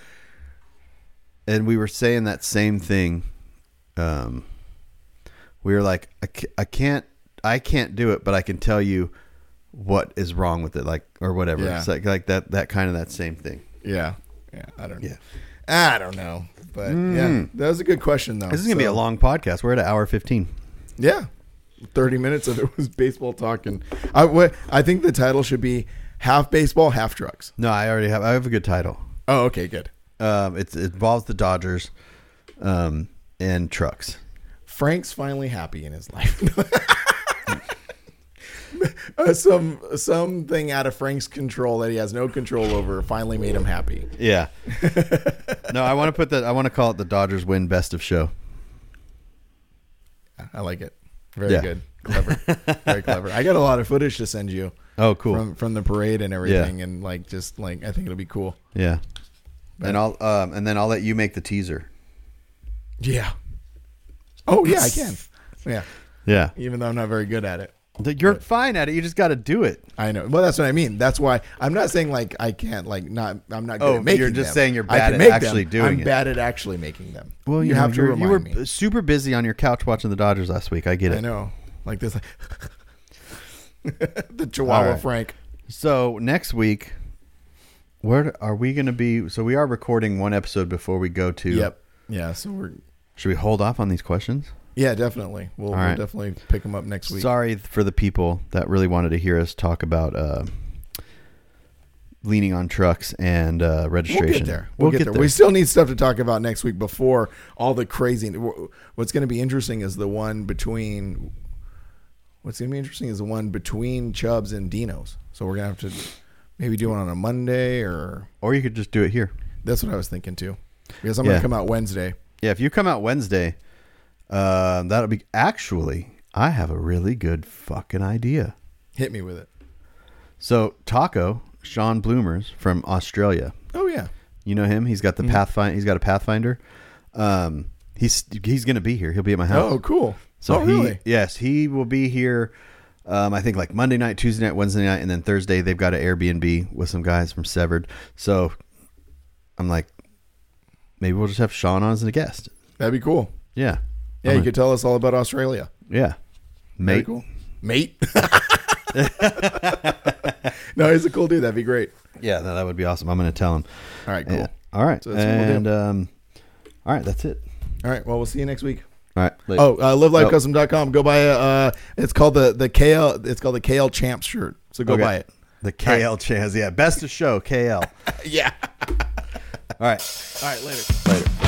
And we were saying that same thing. Um, we were like, I, ca- I can't, I can't do it, but I can tell you what is wrong with it, like or whatever. Yeah. It's like like that that kind of that same thing. Yeah. Yeah. I don't. Yeah. I don't know, but yeah, that was a good question though. This is gonna be a So, long podcast. We're at an hour fifteen. Yeah. Thirty minutes of it was baseball talk, and I. What, I think the title should be half baseball, half trucks. No, I already have. I have a good title. Oh, okay, good. Um, it's, it involves the Dodgers, um, and trucks. Frank's finally happy in his life. uh, some something out of Frank's control that he has no control over finally made him happy. Yeah. No, I want to put that. I want to call it the Dodgers win best of show. I like it. Very Yeah. good. Clever. Very clever. I got a lot of footage to send you. Oh, cool. From from the parade and everything, and like just like I think it'll be cool. Yeah. But- And I'll um and then I'll let you make the teaser. Yeah. Oh yeah, I can. Yeah. Yeah. Even though I'm not very good at it. You're fine at it. You just got to do it. I know. Well, that's what I mean. That's why I'm not saying like I can't like not. I'm not good Oh, at making you're just them. saying you're I bad can at make actually them. doing I'm it. bad at actually making them. Well, you, you, have know, to you're- remind you were me. super busy on your couch watching the Dodgers last week. I get it. I know. Like this. Like the Chihuahua All right. Frank. So next week, where are we going to be? So we are recording one episode before we go to. Yep. Yeah. So we're. Should we hold off on these questions? Yeah, definitely. We'll, we'll right. definitely pick them up next week. Sorry for the people that really wanted to hear us talk about uh, leaning on trucks and uh, registration. We'll get there. We'll, get, there. We still need stuff to talk about next week before all the crazy. What's going to be interesting is the one between. What's going to be interesting is the one between Chubbs and Dino's. So we're going to have to maybe do one on a Monday or. Or you could just do it here. That's what I was thinking too. Because I'm Yeah. going to come out Wednesday. Yeah, if you come out Wednesday, uh, that'll be actually. I have a really good fucking idea. Hit me with it. So Taco Sean Bloomers from Australia. Oh yeah. You know him? He's got the Pathfinder. He's got a Pathfinder. Um, he's he's going to be here. He'll be at my house. Oh cool. So oh he, really? yes, he will be here. Um, I think like Monday night, Tuesday night, Wednesday night, and then Thursday they've got an Airbnb with some guys from Severed. So I'm like, maybe we'll just have Sean on as a guest. That'd be cool. Yeah, Yeah, I'm you a- could tell us all about Australia. yeah, Very mate. cool. Mate. No, he's a cool dude. That'd be great. Yeah, no, that would be awesome. I'm going to tell him. All right, cool. Yeah. All right, So that's what we'll do. and um, all right, that's it. All right. Well, we'll see you next week. All right. later. Oh, uh, live life custom dot com. Go buy a. Uh, it's called the the K L. It's called the K L Champs shirt. So go Okay. buy it. The K L chance. Yeah, best of show K L. Yeah. All right. All right. Later. Later.